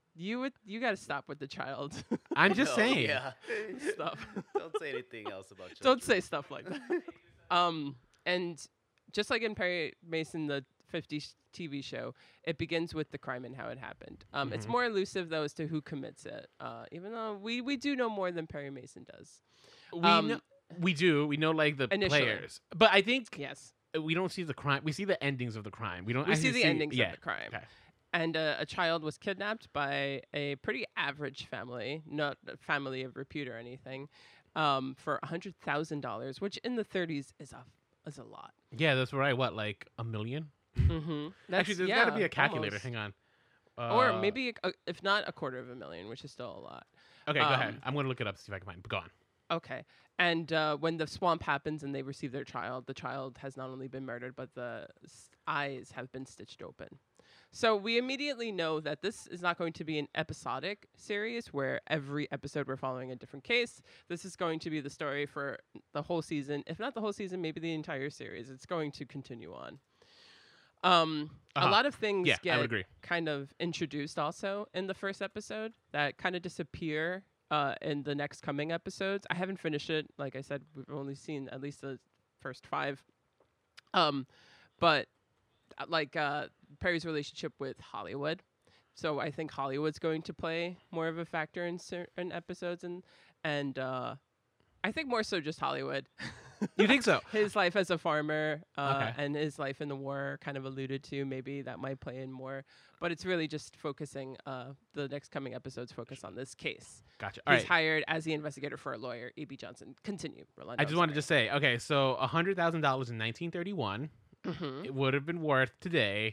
You got to stop with the child I'm just No, saying. Yeah. stuff. Don't say anything else about children. Don't say stuff like that. And just like in Perry Mason, the 50s TV show, it begins with the crime and how it happened. It's more elusive though as to who commits it. Even though we do know more than Perry Mason does. We do. We know like the Initially. players, but I think Yes, we don't see the crime. We see the endings of the crime. We don't. we actually see the endings yeah. of the crime. Okay. And a child was kidnapped by a pretty average family, not a family of repute or anything, for $100,000, which in the 30s is a lot. Yeah, that's right. What, like $1 million? Mm-hmm. Actually, there's got to be a calculator. Almost. Hang on. Or maybe, if not, $250,000, which is still a lot. Okay, go ahead. I'm gonna look it up to see if I can find it. But go on. Okay. And when the swamp happens and they receive their child, the child has not only been murdered, but the eyes have been stitched open. So we immediately know that this is not going to be an episodic series where every episode we're following a different case. This is going to be the story for the whole season. If not the whole season, maybe the entire series. It's going to continue on. A lot of things Yeah, I would get agree. kind of introduced also in the first episode that kind of disappear in the next coming episodes. I haven't finished it. Like I said, we've only seen at least the first 5. But like Perry's relationship with Hollywood. So I think Hollywood's going to play more of a factor in certain episodes, and I think more so just Hollywood. You think so? His life as a farmer Okay. and his life in the war kind of alluded to. Maybe that might play in more, but it's really just focusing. The next coming episodes focus on this case. Gotcha. All He's right. hired as the investigator for a lawyer, E.B. Johnson. Continue, Rolando. I just wanted to say, okay, so $100,000 in 1931, Mm-hmm. it would have been worth today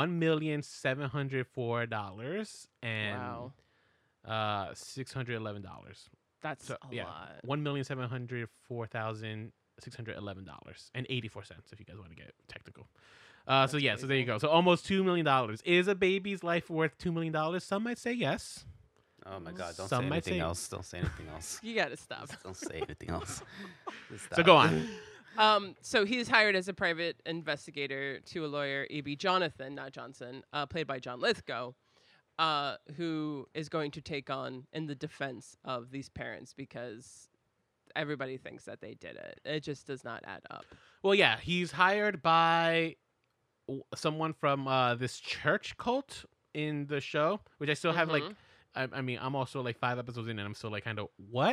$1,704 and Wow. $611. That's So a yeah, lot. $1,704,611 and 84 cents if you guys want to get technical. So yeah, so there you go. So almost $2 million. Is a baby's life worth $2 million? Some might say yes. Oh my God! Don't Some say might anything say- else. Don't say anything else. You gotta stop. Don't say anything else. Just So stop. go on. So he's hired as a private investigator to a lawyer, E.B. Jonathan, not Johnson, played by John Lithgow, who is going to take on in the defense of these parents because everybody thinks that they did it. It just does not add up. Well, yeah, he's hired by someone from this church cult in the show, which I still have like. I mean, I'm also like 5 episodes in, and I'm still like kind of what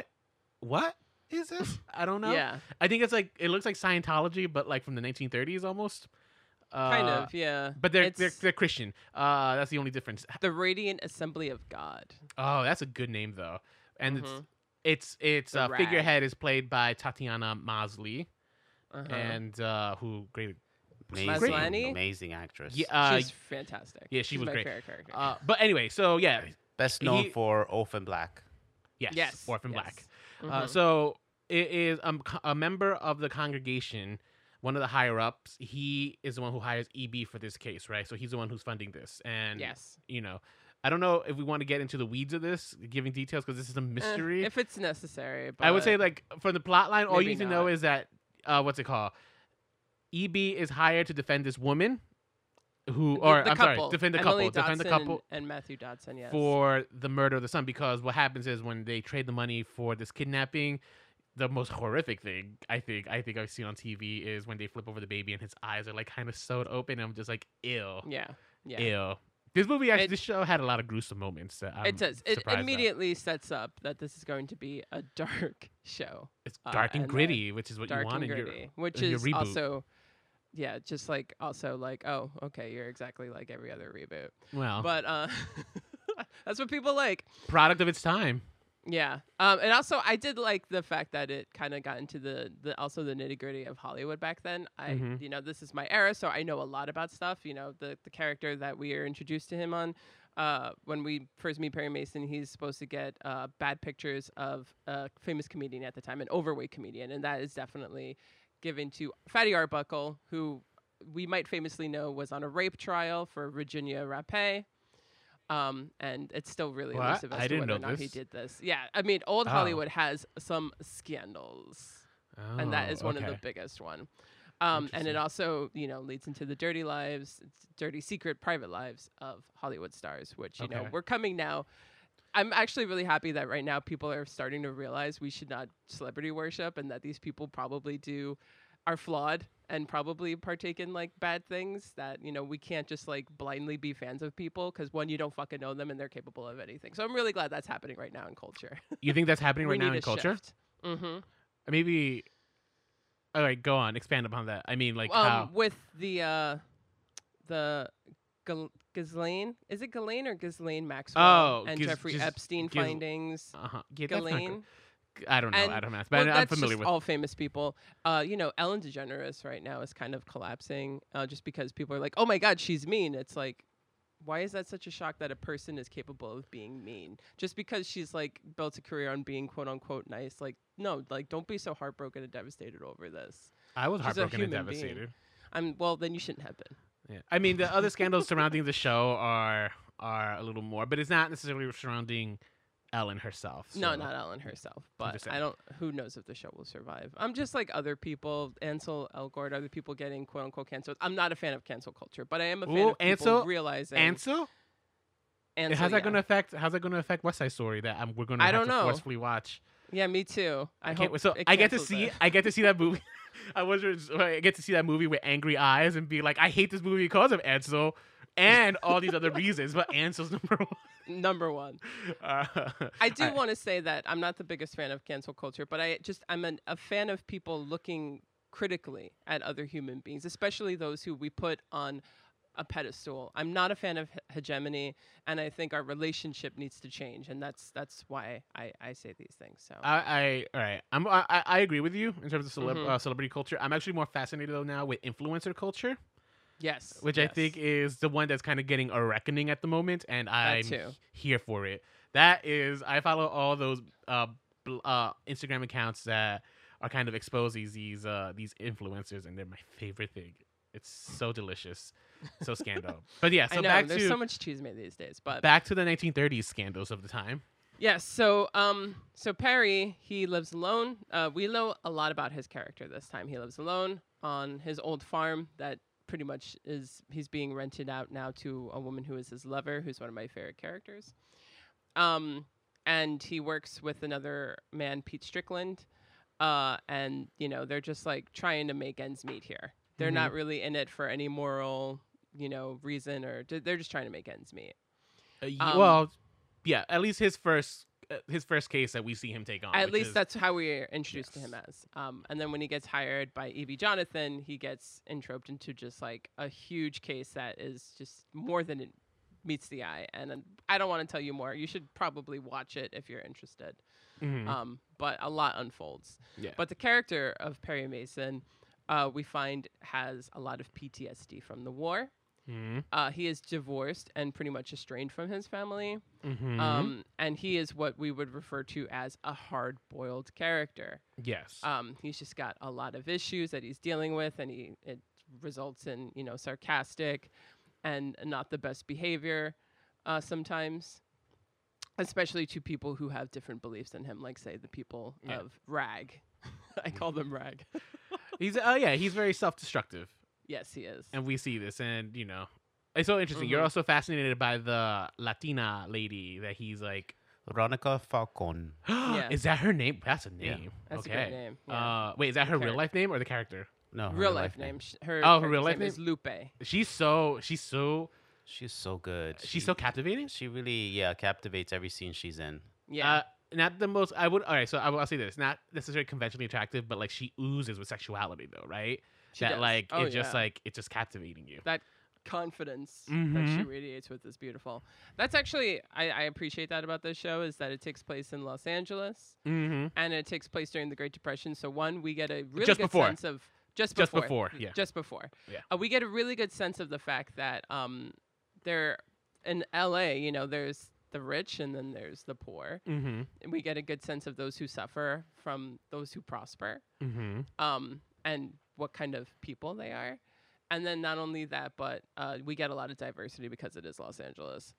is this? I don't know. Yeah, I think it's like it looks like Scientology, but like from the 1930s almost. kind of. Yeah, But they're It's Christian. That's the only difference. the Radiant Assembly of God. Oh, that's a good name though, and Mhm. it's The Rag. figurehead is played by Tatiana Maslany, Uh-huh. and who great. Amazing, Maslany? amazing actress. Yeah, She's fantastic. yeah, she She's was my great. favorite character. But anyway, so yeah, Best known He- for Orphan Black. yes, Orphan Black. Mhm. So it is a member of the congregation, one of the higher ups. He is the one who hires EB for this case, right? So he's the one who's funding this, and Yes. you know, I don't know if we want to get into the weeds of this, giving details because this is a mystery. If it's necessary. But I would say like from the plot line, all you maybe need to know not. is that what's it called? EB is hired to defend this woman, who, or the I'm couple. sorry, defend the Emily couple, defend the Dodson couple and Matthew Dodson, yes. for the murder of the son. Because what happens is when they trade the money for this kidnapping, the most horrific thing I think I've seen on TV is when they flip over the baby and his eyes are like kind of sewed open. And I'm just like, ew, Yeah. Yeah. ew. This movie, actually, It- this show had a lot of gruesome moments. That It does. It surprised at. immediately sets up that this is going to be a dark show. It's dark and and gritty, which is what you Dark want and in your gritty. Which in your is reboot. also, yeah, just like also like, oh, okay, you're exactly like every other reboot. well But that's what people like. product of its time. Yeah. And also I did like the fact that it kind of got into the also the nitty gritty of Hollywood back then. Mhm. You know, this is my era, so I know a lot about stuff. You know, the character that we are introduced to him on, when we first meet Perry Mason, he's supposed to get bad pictures of a famous comedian at the time, an overweight comedian. And that is definitely given to Fatty Arbuckle, who we might famously know was on a rape trial for Virginia Rapé. And it's still really What? elusive as I to didn't whether or know not he this. did this. Yeah, I mean, old Oh. Hollywood has some scandals, and that is one of the okay. biggest one. And it also, leads into the dirty secret private lives of Hollywood stars, which, Okay. we're coming now. I'm actually really happy that right now people are starting to realize we should not celebrity worship and that these people probably are flawed and probably partake in like bad things that, we can't just like blindly be fans of people because one, you don't fucking know them and they're capable of anything. So I'm really glad that's happening right now in culture. You think that's happening We right now need in a culture? shift. Mm-hmm. Maybe. All right, go on. Expand upon that. I mean, like how? With the Ghislaine, is it Ghislaine or Ghislaine Maxwell Oh, and Jeffrey Epstein findings? Yeah, that's not Ghislaine. I don't know. And- I don't know. Well, But I'm that's familiar just with. all famous people. Ellen DeGeneres right now is kind of collapsing just because people are like, oh my God, she's mean. It's like, why is that such a shock that a person is capable of being mean? Just because she's like built a career on being quote unquote nice. Like, no, like don't be so heartbroken and devastated over this. I was she's a heartbroken and human being. devastated. Well, then you shouldn't have been. Yeah. I mean, the other scandals surrounding the show are a little more, but it's not necessarily surrounding Ellen herself. No, so- not Ellen herself. But just I saying. don't. Who knows if the show will survive? I'm just like other people, Ansel Elgort, other people getting quote unquote canceled. I'm not a fan of cancel culture, but I am a fan Ooh, of people Ansel- realizing. Ansel? Ansel, How's that yeah. going to affect? How's that going to affect West Side Story? That we're going to I have don't to know. forcefully watch. Yeah, me too. I can't hope. wait. So it I get to cancels see. it. I get to see that movie. I get to see that movie with angry eyes and be like, I hate this movie because of Ansel and all these other reasons, but Ansel's number one. Number one. Uh, I do want to say that I'm not the biggest fan of cancel culture, but I'm a fan of people looking critically at other human beings, especially those who we put on a pedestal. I'm not a fan of hegemony, and I think our relationship needs to change, and that's why I say these things. So all right. I agree with you in terms of Mhm. celebrity culture. I'm actually more fascinated though now with influencer culture, yes, which I yes. think is the one that's kind of getting a reckoning at the moment, and I'm too. here for it. That is, I follow all those Instagram accounts that are kind of exposing these influencers, and they're my favorite thing. It's so delicious, so scandal. But yeah, I so know back there's to so much cheese made these days, but back to the 1930s scandals of the time. yes. So Perry, he lives alone. We know a lot about his character this time. He lives alone on his old farm that pretty much he's being rented out now to a woman who is his lover, who's one of my favorite characters. And he works with another man, Pete Strickland. And they're just like trying to make ends meet here. They're not really in it for any moral, reason, or they're just trying to make ends meet. Well, yeah, at least his first case that we see him take on. At which least is- that's how we are introduced to him Yes. as. And then when he gets hired by Evie Jonathan, he gets entroped into just like a huge case that is just more than it meets the eye. And I don't want to tell you more. You should probably watch it if you're interested. Mhm. But a lot unfolds. Yeah. But the character of Perry Mason, we find has a lot of PTSD from the war. Mhm. He is divorced and pretty much estranged from his family. Mhm. And he is what we would refer to as a hard-boiled character. Yes. He's just got a lot of issues that he's dealing with, and it results in sarcastic and not the best behavior sometimes, especially to people who have different beliefs than him, like say the people Yeah. of Rag. I call them Rag. He's he's very self-destructive, Yes, he is. and we see this, and it's so interesting. You're Mhm. also fascinated by the Latina lady that he's like. Veronica Falcon. Yeah. Is that her name? That's a Yeah. name. That's a okay. great name. Yeah. Wait, is that her The real life name or the character? No, her real life name. Her Oh, her character's real life name is Lupe. She's so She's so good. she's so captivating. She really captivates every scene she's in. Yeah. Not the most. All right. So I'll say this: not necessarily conventionally attractive, but like she oozes with sexuality, though, right? She that does. like Oh, it's just yeah. like it's just captivating you. That confidence that Mhm. she radiates with is beautiful. That's actually I appreciate that about this show is that it takes place in Los Angeles Mm-hmm. and it takes place during the Great Depression. So one, we get a really Just good before. sense of just Just before. before, yeah. Just before. Yeah. We get a really good sense of the fact that there in LA, there's the rich and then there's the poor. Mm-hmm. And we get a good sense of those who suffer from those who prosper. Mm-hmm. And what kind of people they are. And then not only that, but we get a lot of diversity because it is Los Angeles.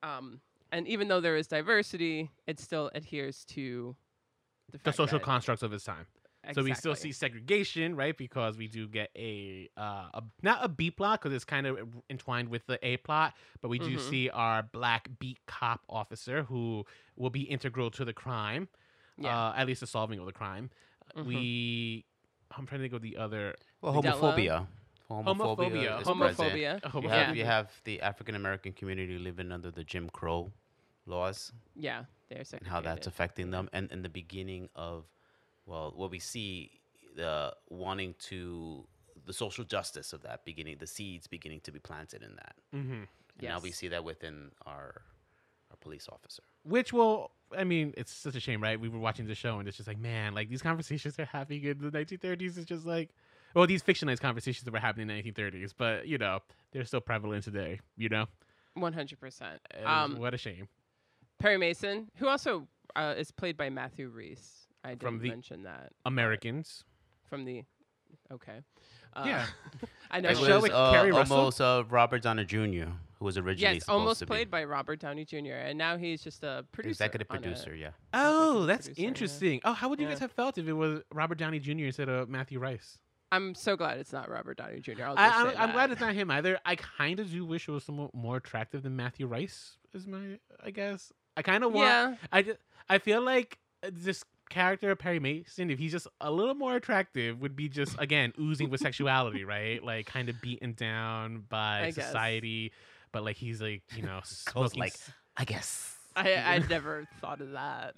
And even though there is diversity, it still adheres to The fact social that- constructs of his time. So we still Exactly. see segregation, right? Because we do get a not a B plot because it's kind of entwined with the A plot, but we do Mhm. see our black beat cop officer who will be integral to the crime, Yeah. at least the solving of the crime. Mhm. I'm trying to think of the other Well, Della. homophobia. homophobia. Is present. Homophobia. You Yeah. have the African American community living under the Jim Crow laws Yeah. They're and how that's segregated. affecting them. And in the beginning of, well, what we see, wanting to the social justice of that beginning, the seeds beginning to be planted in that. Mm-hmm. And now we Yes. see that within our police officer. Which will, I mean, it's such a shame, right? We were watching the show and it's just like, man, like these conversations they're having in the 1930s is just like, well, these fictionalized conversations that were happening in the 1930s, but you know, they're still prevalent today. You know, 100%. what a shame. Perry Mason, who also is played by Matthew Reese. I From didn't the mention that. Americans. From the. Okay. Yeah. I know. That It show was with Kerry Russell? almost Robert Downey Jr., who was originally Yes, supposed almost to played be by Robert Downey Jr. And now he's just a producer. executive on producer. Yeah. Oh, executive that's producer, yeah. interesting. Oh, how would you Yeah. guys have felt if it was Robert Downey Jr. instead of Matthew Rice? I'm so glad it's not Robert Downey Jr. I'll just I'm, say I'm glad that. it's not him either. I kind of do wish it was someone more attractive than Matthew Rice. I guess I kind of want. Yeah. I feel like this character Perry Mason, if he's just a little more attractive, would be just again oozing with sexuality, right? Like kind of beaten down by I guess. society, but like he's like Cole's smoking. like, I guess. I never thought of that.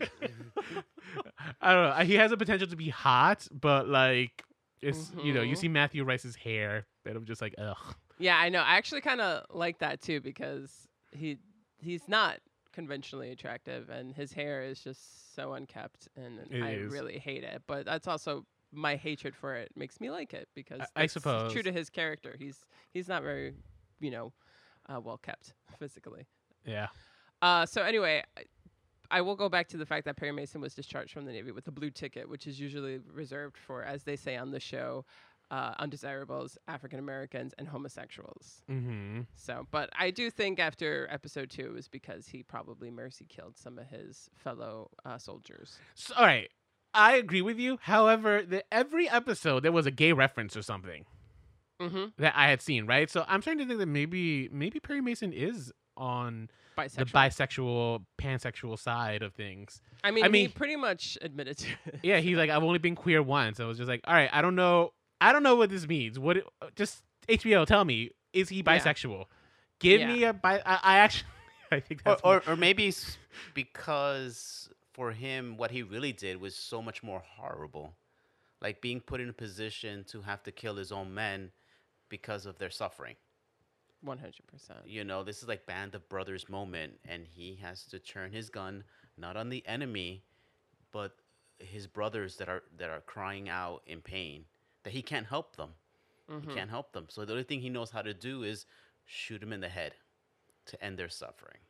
I don't know. He has a potential to be hot, but like it's you Mhm. see Matthew Rice's hair, and I'm just like ugh. Yeah, I know. I actually kind of like that too because he's not conventionally attractive and his hair is just so unkept and It I is. really hate it. But that's also my hatred for it makes me like it because I that's suppose. true to his character. He's not very, well kept physically. Yeah. So anyway, I will go back to the fact that Perry Mason was discharged from the Navy with a blue ticket, which is usually reserved for, as they say on the show, undesirables, African Americans, and homosexuals. Mm-hmm. So, but I do think after episode 2 it was because he probably mercy killed some of his fellow soldiers. So, all right, I agree with you. However, every episode there was a gay reference or something Mm-hmm. that I had seen, right? So I'm starting to think that maybe Perry Mason is on Bisexual. the bisexual, pansexual side of things. I mean, I he mean- pretty much admitted to it. Yeah, he's like, I've only been queer once. I was just like, all right, I don't know what this means. Just HBO, tell me, is he Yeah. bisexual? Give Yeah. me a bi. I actually, I think that's Or maybe because for him, what he really did was so much more horrible. Like being put in a position to have to kill his own men because of their suffering. 100%. You know, this is like Band of Brothers moment, and he has to turn his gun not on the enemy, but his brothers that are crying out in pain. That he can't help them. Mm-hmm. He can't help them. So the only thing he knows how to do is shoot him in the head to end their suffering.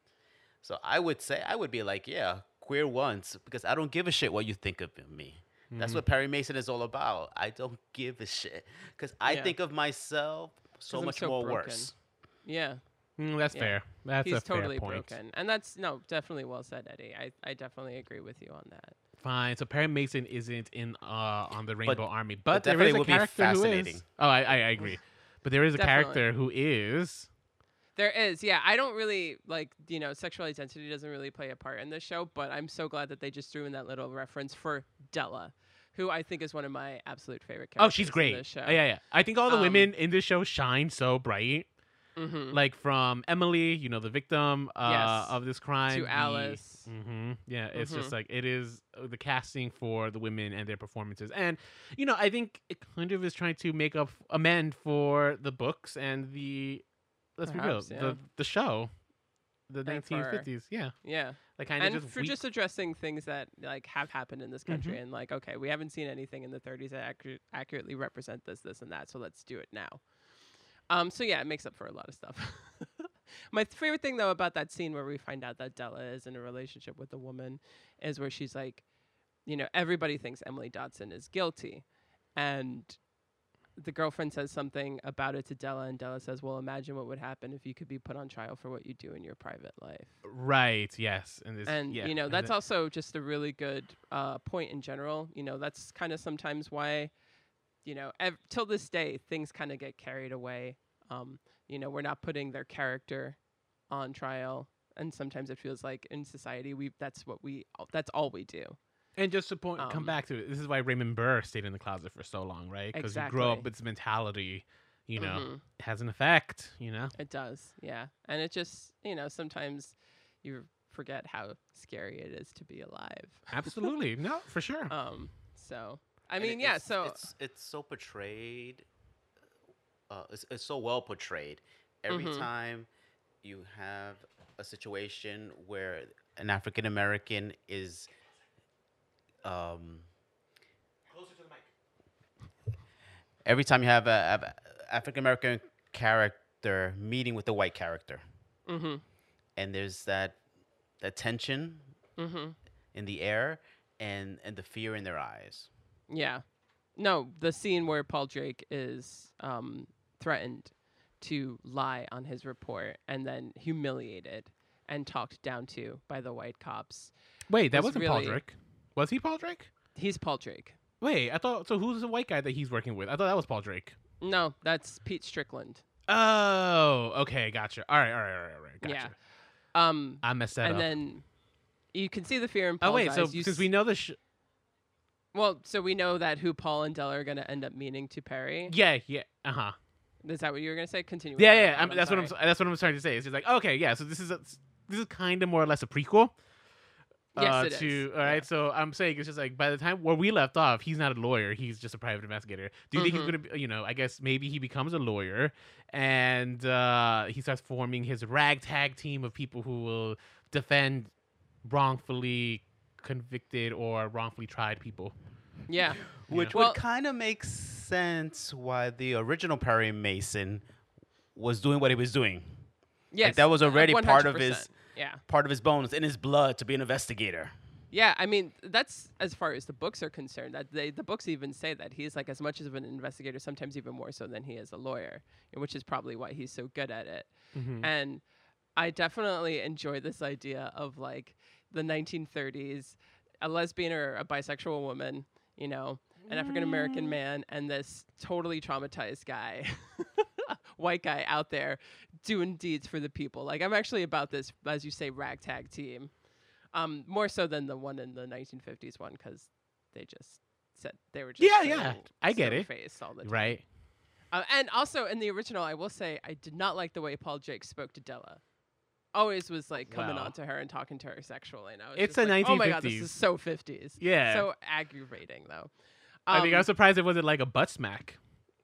So I would say I would be like, yeah, queer once, because I don't give a shit what you think of me. That's what Perry Mason is all about. I don't give a shit because I Yeah. think of myself so 'Cause I'm much so more broken. worse. Yeah. that's Yeah. fair. That's He's a fair totally point. broken. And that's definitely well said, Eddie. I definitely agree with you on that. Fine. So Perry Mason isn't in on the Rainbow Army, but, but there definitely is a would be character who fascinating. is. Oh, I agree. But there is a Definitely. character who is. There is, yeah. I don't really sexual identity doesn't really play a part in this show, but I'm so glad that they just threw in that little reference for Della, who I think is one of my absolute favorite characters. Oh, she's great. In this show. Yeah. I think all the Um, women in this show shine so bright. Mm-hmm. Like from Emily, the victim Yes. of this crime, To Alice. Yeah, it's just Mhm. like it is the casting for the women and their performances, and I think it kind of is trying to make up amend for the books and the let's Perhaps, be yeah. real, the show, the And for- 1950s, yeah, Yeah. like kind of And just for just addressing things that have happened in this country Mm-hmm. and okay, we haven't seen anything in the 30s that accurately represent this and that, so let's do it now. So yeah, it makes up for a lot of stuff. My favorite thing though about that scene where we find out that Della is in a relationship with a woman is where she's like, everybody thinks Emily Dodson is guilty, and the girlfriend says something about it to Della, and Della says, "Well, imagine what would happen if you could be put on trial for what you do in your private life." Right. Yes. And this, And yeah, you know, and that's that- also just a really good point in general. You know, that's kind of sometimes why, you know, till this day, things kind of get carried away. You know, we're not putting their character on trial, and sometimes it feels like in society that's all we do. And just to come Um, back to it, this is why Raymond Burr stayed in the closet for so long, right? Because you grow up Exactly. with this mentality, you know, Mhm. it has an effect, you know? It does, yeah. And it just, you know, sometimes you forget how scary it is to be alive. Absolutely. No, for sure. So I And mean, yeah. So it's so portrayed. It's so well portrayed. Every Mhm. time you have a situation where an African American is, every time you have a African American character meeting with a white character, Mhm. and there's that tension Mhm. in the air and the fear in their eyes. Yeah. No, the scene where Paul Drake is threatened to lie on his report and then humiliated and talked down to by the white cops. Wait, that was wasn't Paul really- Drake. Was he Paul Drake? He's Paul Drake. Wait, I thought, so who's the white guy that he's working with? I thought that was Paul Drake. No, that's Pete Strickland. Oh, okay, gotcha. All right, gotcha. Yeah. I messed that And up. then you can see the fear in Paul's Oh, wait, so eyes. You since we know the well, so we know that who Paul and Della are going to end up meaning to Perry. yeah, uh-huh. Is that what you were going to say? Continue. with Yeah, that yeah. thought, That's what sorry. that's what I'm trying to say. It's just like, okay, yeah. So this is kind of more or less a prequel. Yes, it to is. all right. Yeah. So I'm saying it's just like by the time where we left off, he's not a lawyer. He's just a private investigator. Do you think he's Mhm. gonna be? You know, I guess maybe he becomes a lawyer, and he starts forming his ragtag team of people who will defend wrongfully convicted or wrongfully tried people. Yeah. Which Well- would kind of make sense why the original Perry Mason was doing what he was doing. Yes. that was already part of 100%. Yeah. Part of his bones, in his blood, to be an investigator. Yeah, I mean that's as far as the books are concerned. That the books even say that he's like as much of an investigator, sometimes even more so than he is a lawyer, which is probably why he's so good at it. Mm-hmm. And I definitely enjoy this idea of like the 1930s, a lesbian or a bisexual woman, you know, an African American man, and this totally traumatized guy, white guy out there doing deeds for the people. Like I'm actually about this, as you say, ragtag team. More so than the one in the 1950s one, because they just said they were just Yeah, I get it. Face all the time. Right. And also in the original, I will say I did not like the way Paul Drake spoke to Della. Always was like coming Well. on to her and talking to her sexually, and I was It's just the like, oh my god, this 1950s. is so 50s. Yeah. So aggravating though. I think I was surprised it wasn't like a butt smack.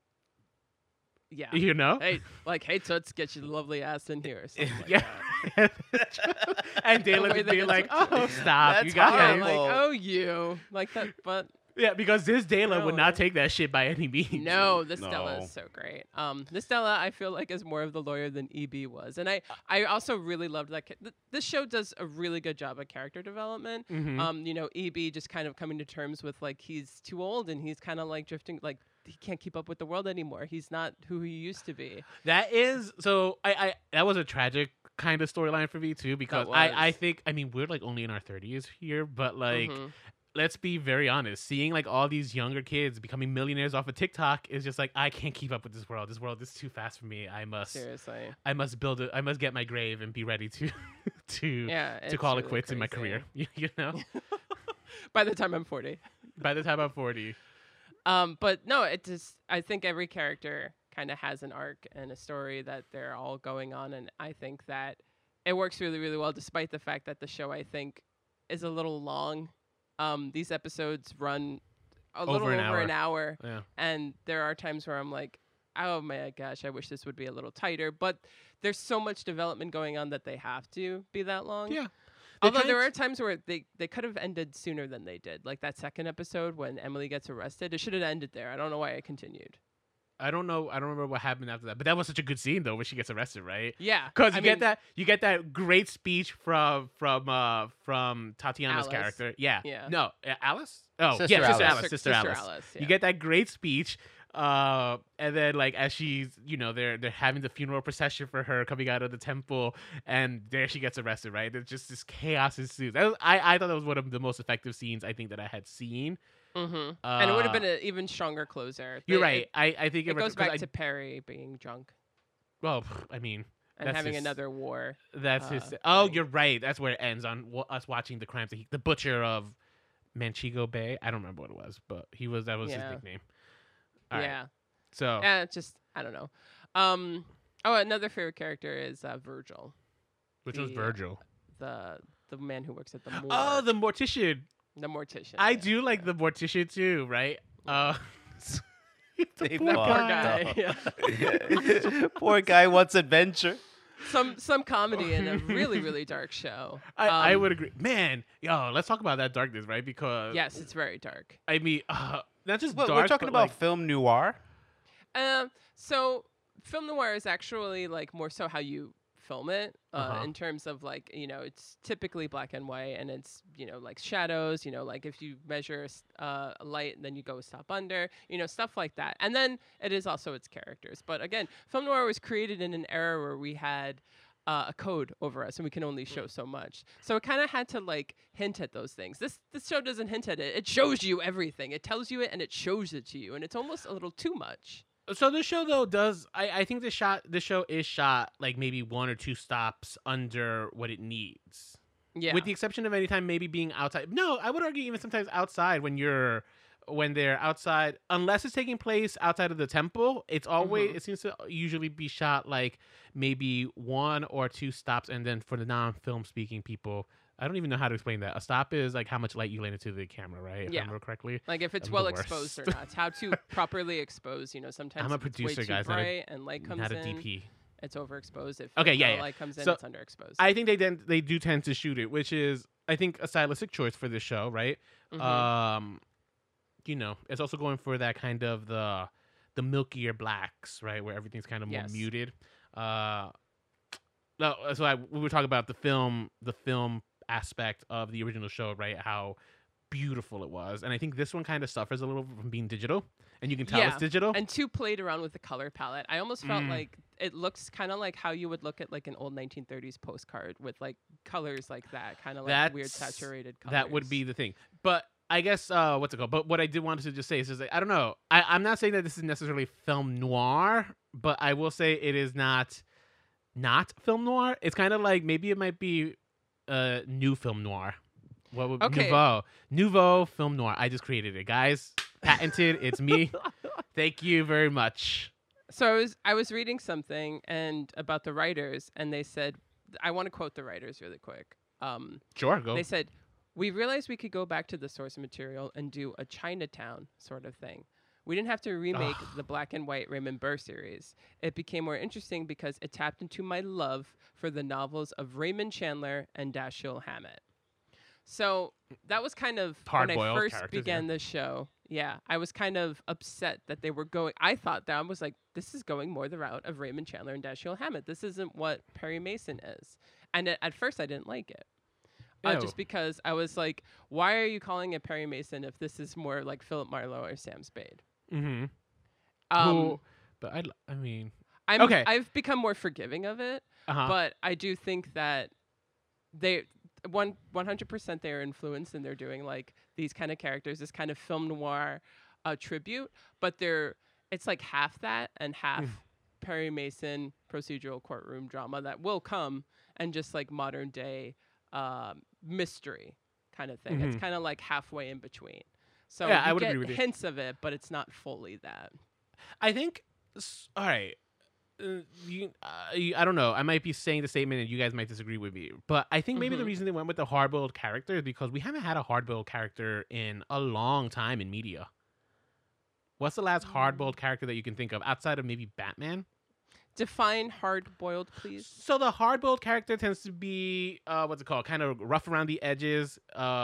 Yeah. You know. Hey, like, hey, Toots, get your lovely ass in here. Or something like Yeah. that. And The Dayla way would they be like, talk to "Oh, you. stop, That's you guys." Yeah, horrible. like, oh, you like that, but Yeah, because this Dayla would not Really? take that shit by any means. no, this Stella No. is so great. This Stella, I feel like, is more of the lawyer than EB was, and I also really loved that. This show does a really good job of character development. Mhm. You know, EB just kind of coming to terms with like he's too old and he's kind of like drifting, like he can't keep up with the world anymore. He's not who he used to be. That is so. I that was a tragic kind of storyline for me too, because I was. think, I mean, we're like only in our 30s here, but like Mhm. let's be very honest, seeing like all these younger kids becoming millionaires off of TikTok is just like, I can't keep up with this world. This world is too fast for me. I must Seriously, build it. I must get my grave and be ready to yeah, to it's call it really quits in my crazy. career. You know, By the time I'm 40. by the time I'm 40. But no, it just I think every character kind of has an arc and a story that they're all going on, and I think that it works really, really well, despite the fact that the show I think is a little long. These episodes run a little Over an over an hour, Yeah. and there are times where I'm like, oh my gosh, I wish this would be a little tighter. But there's so much development going on that they have to be that long. Yeah. Although kinda there are times where they could have ended sooner than they did. Like that second episode when Emily gets arrested, it should have ended there. I don't know why it continued. I don't know. I don't remember what happened after that, but that was such a good scene though, when she gets arrested, right? Yeah, Because I you mean, get that great speech from Tatiana's Alice. character. Yeah. Yeah. No, Alice. Oh, Sister yeah, Sister Alice. Alice. Sister Alice. yeah. You get that great speech And then like as she's, they're having the funeral procession for her coming out of the temple, and there she gets arrested. Right, there's just this chaos ensues. I thought that was one of the most effective scenes I think that I had seen. And it would have been an even stronger closer. You're right. I think it goes back to Perry being drunk. Well, I mean, and having another war. That's his. Oh, you're right. That's where it ends on us watching the crimes. The butcher of Manchego Bay. I don't remember what it was, but that was his nickname. All right. Yeah. So. Just I don't know. Another favorite character is Virgil. Which was Virgil? The man who works at the morgue. Oh, the mortician. The mortician. I do like the mortician too, right? The poor guy. Yeah. Poor guy wants adventure. Some comedy in a really, really dark show. I would agree. Man, let's talk about that darkness, right? Because yes, it's very dark. I mean, not just dark. We're talking about film noir. So film noir is actually like more so how you film it in terms of like, it's typically black and white, and it's, like shadows, like if you measure light, then you go a step under, stuff like that. And then it is also its characters. But again, film noir was created in an era where we had a code over us and we can only show so much. So it kind of had to like hint at those things. This show doesn't hint at it. It shows you everything. It tells you it and it shows it to you. And it's almost a little too much. So this show though I think this show is shot like maybe one or two stops under what it needs. Yeah. With the exception of anytime maybe being outside. No, I would argue even sometimes outside when they're outside, unless it's taking place outside of the temple, it's always it seems to usually be shot like maybe one or two stops, and then for the non-film speaking people, I don't even know how to explain that. A stop is like how much light you let into the camera, right? If I remember correctly. Like if it's well exposed or not. It's how to properly expose. Sometimes I'm a if producer, it's way too guys, bright and light comes not a in. DP. It's overexposed. If light comes in, So it's underexposed. I think they do tend to shoot it, which is I think a stylistic choice for this show, right? It's also going for that kind of the milkier blacks, right, where everything's kind of more muted. We were talking about the film aspect of the original show, right? How beautiful it was, and I think this one kind of suffers a little from being digital, and you can tell it's digital. And too played around with the color palette. I almost felt like it looks kind of like how you would look at like an old 1930s postcard with like colors like that, kind of like weird saturated colors. That would be the thing, but. I guess what's it called? But what I did want to just say is just like, I don't know. I'm not saying that this is necessarily film noir, but I will say it is not film noir. It's kind of like maybe it might be new film noir. What would nouveau film noir? I just created it, guys. Patented. It's me. Thank you very much. So I was reading something and about the writers, and they said, I want to quote the writers really quick. Sure, go. They said, "We realized we could go back to the source material and do a Chinatown sort of thing. We didn't have to remake the black and white Raymond Burr series. It became more interesting because it tapped into my love for the novels of Raymond Chandler and Dashiell Hammett." So that was kind of when I first began the show. Yeah, I was kind of upset that they were going. I thought that I was like, this is going more the route of Raymond Chandler and Dashiell Hammett. This isn't what Perry Mason is. And at first, I didn't like it. Just because I was like, why are you calling it Perry Mason if this is more like Philip Marlowe or Sam Spade? Mm-hmm. But I mean, I've become more forgiving of it, but I do think that they 100% they are influenced and they're doing like these kind of characters, this kind of film noir tribute, but it's like half that and half Perry Mason procedural courtroom drama that will come and just like modern day mystery kind of thing. It's kind of like halfway in between. So I would get agree with you. hints of it, but it's not fully that. I think. All right. I don't know. I might be saying the statement, and you guys might disagree with me. But I think maybe the reason they went with the hard-boiled character is because we haven't had a hard-boiled character in a long time in media. What's the last hard-boiled character that you can think of outside of maybe Batman? Define hard-boiled, please. So the hard-boiled character tends to be what's it called? Kind of rough around the edges.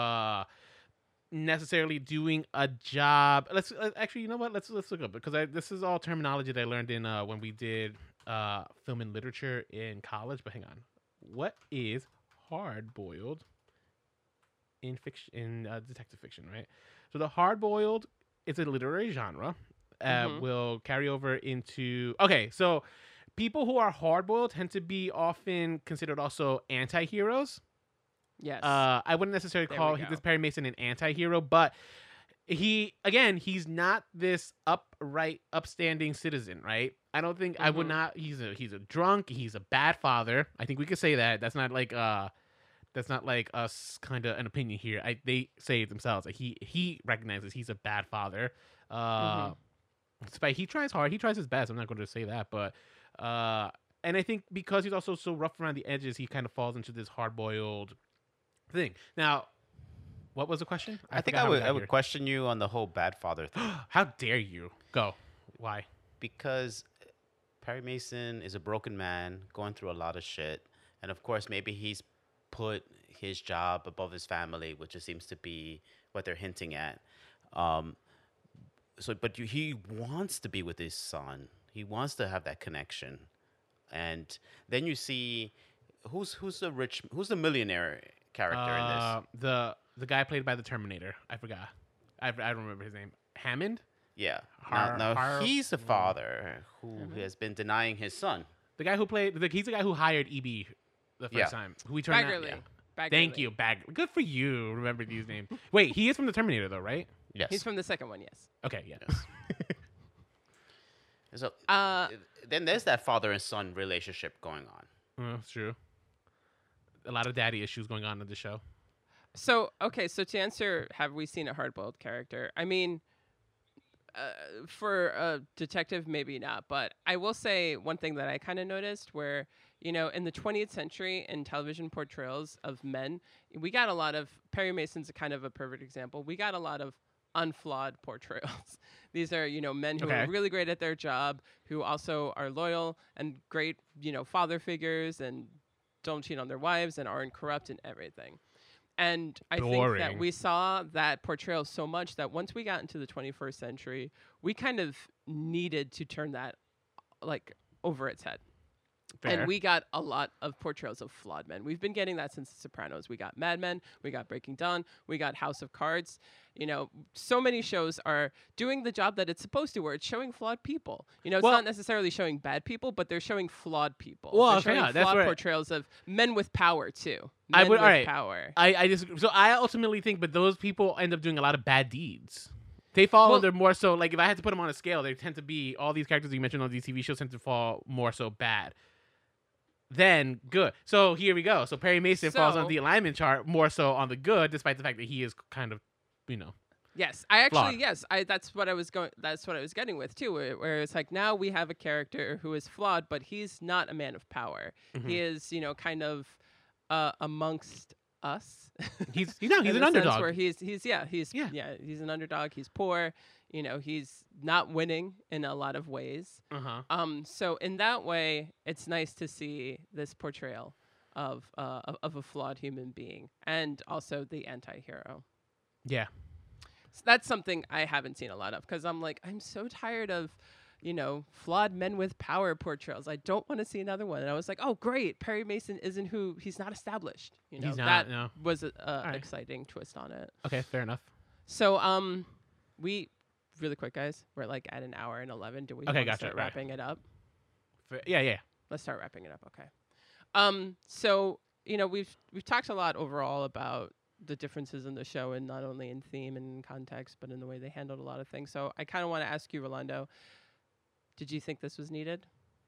Necessarily doing a job. Let's actually, you know what? Let's look up because this is all terminology that I learned in when we did film and literature in college. But hang on, what is hard-boiled in fiction, in detective fiction? Right. So the hard-boiled is a literary genre will carry over into. Okay, so people who are hardboiled tend to be often considered also anti-heroes. Yes. I wouldn't necessarily There call we go. this Perry Mason an anti-hero, but he's not this upright, upstanding citizen, right? I don't think I would not. He's a drunk. He's a bad father. I think we could say that. That's not like us kind of an opinion here. They say it themselves. Like he recognizes he's a bad father. Despite he tries hard. He tries his best. I'm not going to say that, but and I think because he's also so rough around the edges, he kind of falls into this hard-boiled thing. Now, what was the question? I think forgot how we got I would here. question you on the whole bad father thing. How dare you? Go. Why? Because Perry Mason is a broken man going through a lot of shit. And of course, maybe he's put his job above his family, which it seems to be what they're hinting at. He wants to be with his son. He wants to have that connection. And then you see who's the millionaire character in this? The guy played by the Terminator. I forgot. I don't remember his name. Hammond? Yeah. Har- Now Har- he's the father who has been denying his son. The guy who played he's the guy who hired EB the first Yeah. time. Who he turned Baggerly. out. Baggerly. Thank you, Good for you. Remember these names. Wait, he is from the Terminator though, right? Yes. He's from the second one, yes. Okay, yeah. So Uh, then there's that father and son relationship going on. That's true. A lot of daddy issues going on in the show. So, okay, so to answer, have we seen a hard-boiled character? I mean, for a detective, maybe not. But I will say one thing that I kind of noticed where, in the 20th century in television portrayals of men, we got a lot of, Perry Mason's a kind of a perfect example. We got a lot of unflawed portrayals. These are, men who are really great at their job, who also are loyal and great, father figures and don't cheat on their wives and aren't corrupt and everything. And I think that Boring. we saw that portrayal so much that once we got into the 21st century, we kind of needed to turn that like over its head. Fair. And we got a lot of portrayals of flawed men. We've been getting that since The Sopranos. We got Mad Men, we got Breaking Dawn, we got House of Cards. So many shows are doing the job that it's supposed to, where it's showing flawed people. It's Well- not necessarily showing bad people, but they're showing flawed people. Well, they're okay, showing yeah, that's flawed where- portrayals of men with power too. I Men would- with alright. power. I disagree. So I ultimately think, but those people end up doing a lot of bad deeds. They fall Well- under more so, like if I had to put them on a scale, they tend to be, all these characters you mentioned on these TV shows tend to fall more so bad. Then good. So here we go. So Perry Mason falls on So- the alignment chart more so on the good, despite the fact that he is kind of, Yes, I actually Flawed. yes, that's what I was getting with too, where it's like now we have a character who is flawed, but he's not a man of power. Mm-hmm. He is, kind of amongst us. he's In an the sense underdog. where he's an underdog. He's poor. He's not winning in a lot of ways. Uh-huh. So in that way, it's nice to see this portrayal of a flawed human being and also the anti-hero. Yeah. So that's something I haven't seen a lot of because I'm so tired of, flawed men with power portrayals. I don't want to see another one. And I was like, oh, great. Perry Mason he's not established. He's not, that no. was a right. exciting twist on it. Okay, fair enough. So, we really quick, guys. We're like at an hour and 11. Do we Okay, want to gotcha, start right. wrapping it up? Yeah. Let's start wrapping it up. Okay. So, we've talked a lot overall about the differences in the show, and not only in theme and in context, but in the way they handled a lot of things. So I kind of want to ask you, Rolando, did you think this was needed?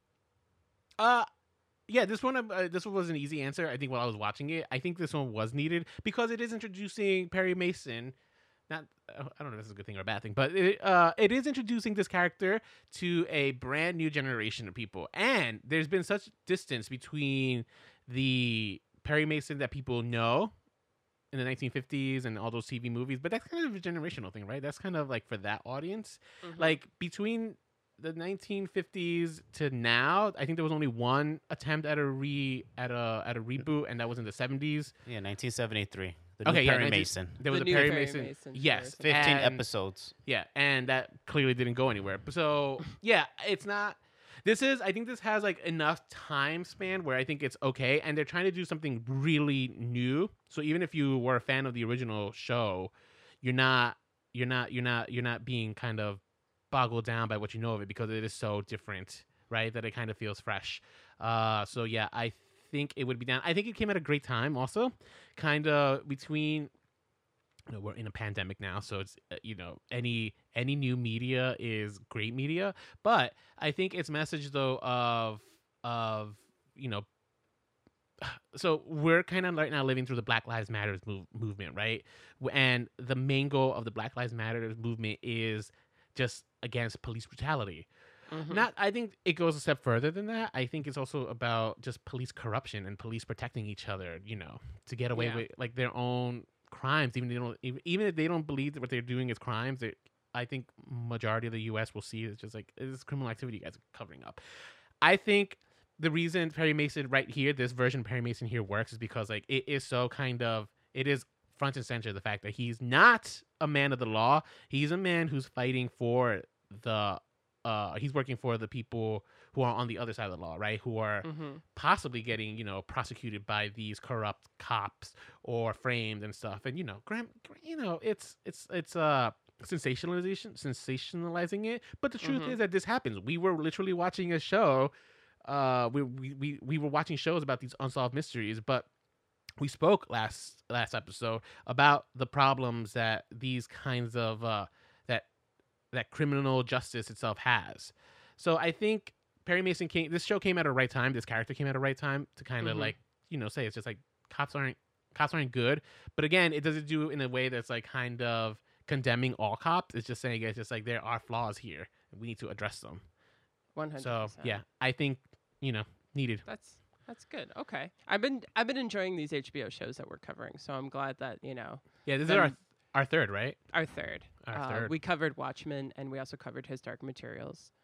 Yeah, this one was an easy answer. I think while I was watching it, I think this one was needed because it is introducing Perry Mason. Not, I don't know if this is a good thing or a bad thing, but it is introducing this character to a brand new generation of people, and there's been such distance between the Perry Mason that people know in the 1950s and all those TV movies, but that's kind of a generational thing, right? That's kind of like for that audience. Like between the 1950s to now, I think there was only one attempt at a reboot, and that was in the 70s. Yeah, 1973. The Okay, new yeah, Perry 19 Mason. There was The a new Perry Perry Mason. Mason Yes, series. 15 and- episodes. Yeah, and that clearly didn't go anywhere. So yeah, it's not. I think this has like enough time span where I think it's okay, and they're trying to do something really new. So even if you were a fan of the original show, you're not being kind of boggled down by what you know of it because it is so different, right? That it kind of feels fresh. So yeah, I think it would be down. I think it came at a great time also, kind of between. We're in a pandemic now, so it's any new media is great media, but I think its message though of so we're kind of right now living through the Black Lives Matter movement, right? And the main goal of the Black Lives Matter movement is just against police brutality. Not, I think it goes a step further than that. I think it's also about just police corruption and police protecting each other, to get away with like their own crimes, even if they don't believe that what they're doing is crimes. I think majority of the U.S. will see it's just like it's criminal activity you guys are covering up. I think the reason Perry Mason right here, this version of Perry Mason here works is because like it is so it is front and center the fact that he's not a man of the law. He's a man who's fighting for he's working for the people who are on the other side of the law, right? Who are possibly getting, prosecuted by these corrupt cops or framed and stuff. And, it's sensationalizing it. But the truth is that this happens. We were literally watching a show. We were watching shows about these unsolved mysteries, but we spoke last episode about the problems that these kinds of that criminal justice itself has. So I think this show came at a right time. This character came at a right time to kind of say it's just like cops aren't good. But again, it doesn't do it in a way that's like kind of condemning all cops. It's just saying it's just like there are flaws here. And we need to address them. 100%. So yeah, I think needed. That's good. Okay, I've been enjoying these HBO shows that we're covering, so I'm glad that Yeah, this is our third, right? Our third. Our third. We covered Watchmen, and we also covered His Dark Materials.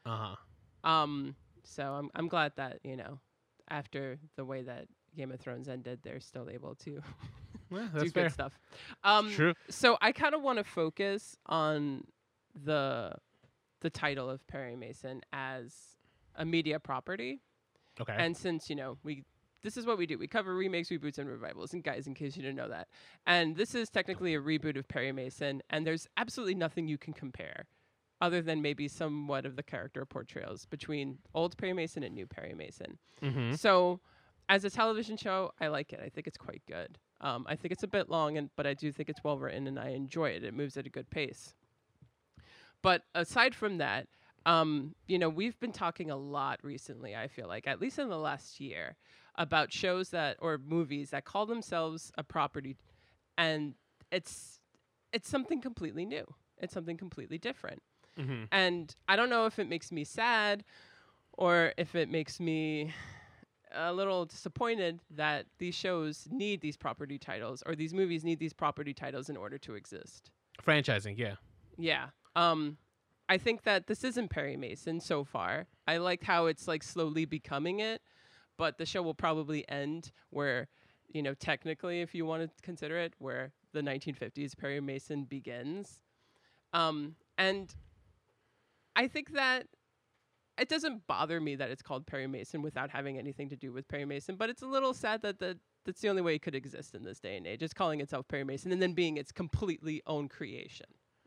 So I'm glad that after the way that Game of Thrones ended, they're still able to that's do fair. good stuff. True. So I kind of want to focus on the title of Perry Mason as a media property. Okay. And since this is what we do. We cover remakes, reboots, and revivals. And guys, in case you didn't know that. And this is technically a reboot of Perry Mason, and there's absolutely nothing you can compare other than maybe somewhat of the character portrayals between old Perry Mason and new Perry Mason. So as a television show, I like it. I think it's quite good. I think it's a bit long, but I do think it's well written, and I enjoy it. It moves at a good pace. But aside from that, we've been talking a lot recently, I feel like, at least in the last year, about shows or movies that call themselves a property, and it's something completely new. It's something completely different. And I don't know if it makes me sad or if it makes me a little disappointed that these shows need these property titles or these movies need these property titles in order to exist. Franchising, yeah. Yeah. I think that this isn't Perry Mason so far. I like how it's like slowly becoming it, but the show will probably end where, technically, if you want to consider it, where the 1950s Perry Mason begins. And I think that it doesn't bother me that it's called Perry Mason without having anything to do with Perry Mason, but it's a little sad that that's the only way it could exist in this day and age. It's calling itself Perry Mason and then being its completely own creation.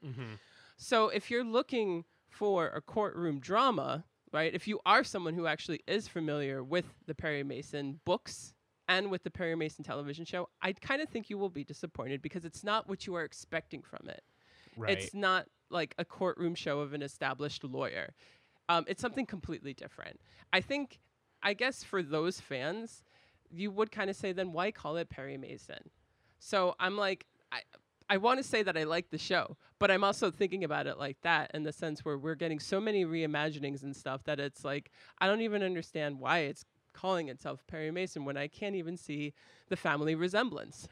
So if you're looking for a courtroom drama, right, if you are someone who actually is familiar with the Perry Mason books and with the Perry Mason television show, I kind of think you will be disappointed because it's not what you are expecting from it. Right. It's not like a courtroom show of an established lawyer. It's something completely different. I guess for those fans, you would kind of say, then why call it Perry Mason? So I'm like, I want to say that I like the show, but I'm also thinking about it like that in the sense where we're getting so many reimaginings and stuff that it's like, I don't even understand why it's calling itself Perry Mason when I can't even see the family resemblance.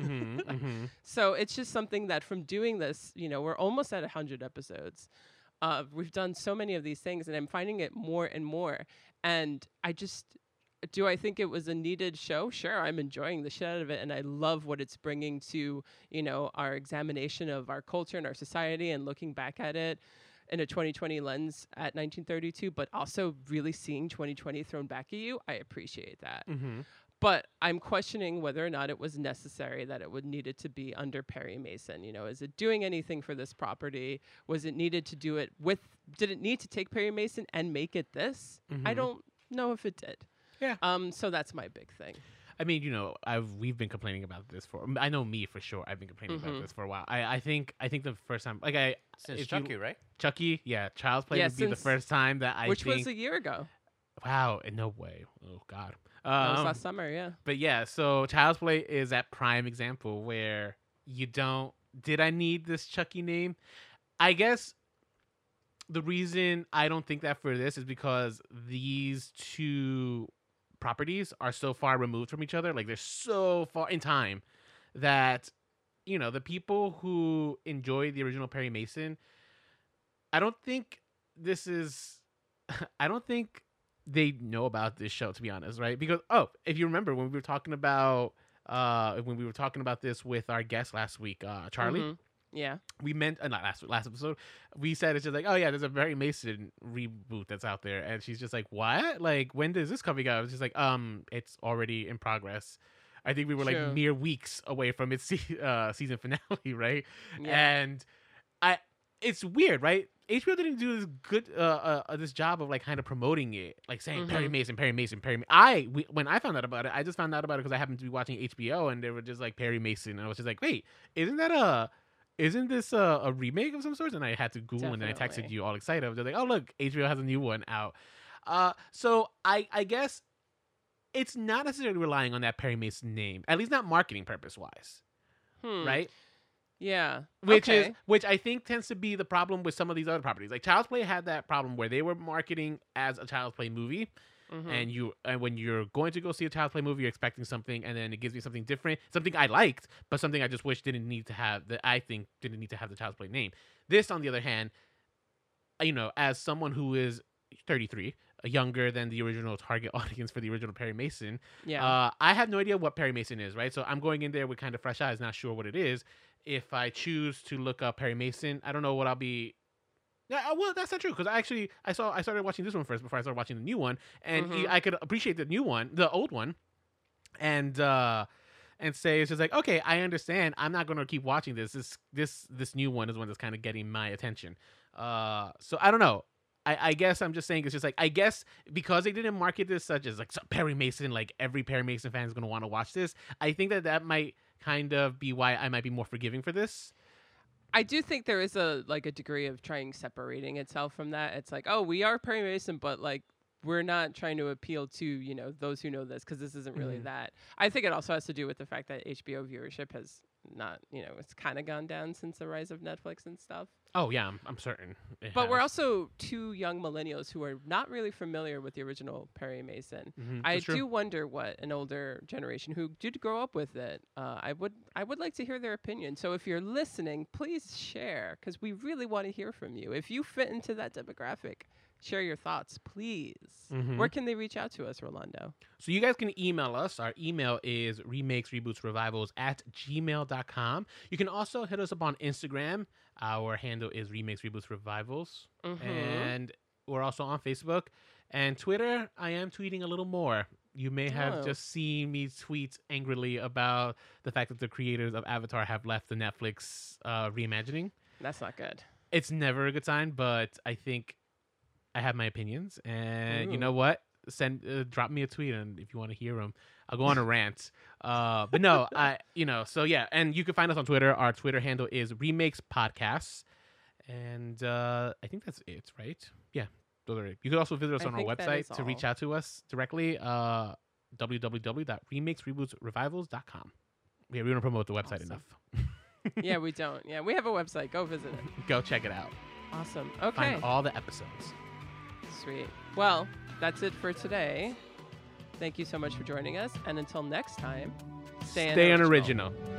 So it's just something that from doing this, we're almost at 100 episodes. We've done so many of these things and I'm finding it more and more. And do I think it was a needed show? Sure, I'm enjoying the shit out of it, and I love what it's bringing to, our examination of our culture and our society and looking back at it in a 2020 lens at 1932, but also really seeing 2020 thrown back at you. I appreciate that. But I'm questioning whether or not it was necessary that it would needed to be under Perry Mason. You know, is it doing anything for this property? Was it needed to do it with? Did it need to take Perry Mason and make it this? I don't know if it did. Yeah. So that's my big thing. I mean, you know, we've been complaining about this for. I know me for sure. I've been complaining about this for a while. I think the first time, like Since Chucky, right? Chucky, yeah, Child's Play would be the first time that which was a year ago. Wow, in no way. Oh God. That was last summer, yeah. But yeah, so Child's Play is that prime example where you don't. Did I need this Chucky name? I guess the reason I don't think that for this is because these two properties are so far removed from each other. Like they're so far in time that, you know, the people who enjoy the original Perry Mason, I don't think this is. I don't think they know about this show, to be honest, right? Because if you remember when we were talking about this with our guest last week, Charlie, yeah, we meant not last episode, we said it's just like, oh yeah, there's a Perry Mason reboot that's out there, and she's just like, what? Like, when does this coming out? It's just like, it's already in progress. I think we were like mere weeks away from its season finale, right? Yeah. And it's weird, right? HBO didn't do this good this job of like kind of promoting it, like saying Perry Mason. When I found out about it, I just found out about it because I happened to be watching HBO and they were just like Perry Mason, and I was just like, wait, isn't this a remake of some sort? And I had to Google and then I texted you all excited. I was just like, oh look, HBO has a new one out. So I guess it's not necessarily relying on that Perry Mason name, at least not marketing purpose wise, right? Yeah. Which I think tends to be the problem with some of these other properties. Like Child's Play had that problem where they were marketing as a Child's Play movie. And when you're going to go see a Child's Play movie, you're expecting something, and then it gives me something different, something I liked, but something I just wish didn't need to have the Child's Play name. This, on the other hand, you know, as someone who is 33, younger than the original target audience for the original Perry Mason, I have no idea what Perry Mason is, right? So I'm going in there with kind of fresh eyes, not sure what it is. If I choose to look up Perry Mason, I don't know what I'll be. Yeah, well, that's not true because I started watching this one first before I started watching the new one, and I could appreciate the old one, and say it's just like, okay, I understand. I'm not gonna keep watching this. This new one is one that's kind of getting my attention. So I don't know. I guess I'm just saying it's just like, I guess because they didn't market this such as like Perry Mason, like every Perry Mason fan is gonna want to watch this. I think that might kind of be why I might be more forgiving for this. I do think there is a degree of trying separating itself from that. It's like, oh, we are Perry Mason, but like we're not trying to appeal to, you know, those who know this because this isn't really that. I think it also has to do with the fact that HBO viewership has not, you know, it's kind of gone down since the rise of Netflix and stuff. Oh yeah, I'm certain. But we're also two young millennials who are not really familiar with the original Perry Mason. I do wonder what an older generation who did grow up with it. I would like to hear their opinion. So if you're listening, please share because we really want to hear from you. If you fit into that demographic, share your thoughts, please. Where can they reach out to us, Rolando? So you guys can email us. Our email is remakesrebootsrevivals@gmail.com. You can also hit us up on Instagram. Our handle is Remakes Reboots Revivals. And we're also on Facebook. And Twitter, I am tweeting a little more. You may have just seen me tweet angrily about the fact that the creators of Avatar have left the Netflix reimagining. That's not good. It's never a good sign, but I think I have my opinions. And you know what? Drop me a tweet, and if you want to hear them, I'll go on a rant. But no, so yeah, and you can find us on Twitter. Our Twitter handle is Remakes Podcasts, and I think that's it, right? Yeah, those are it. You can also visit us on our website to reach out to us directly. www.remakesrebootsrevivals.com. Yeah, we don't promote the website enough. Yeah, we don't. Yeah, we have a website. Go visit it. Go check it out. Awesome. Okay. Find all the episodes. Sweet. Well, that's it for today. Thank you so much for joining us. And until next time, stay unoriginal.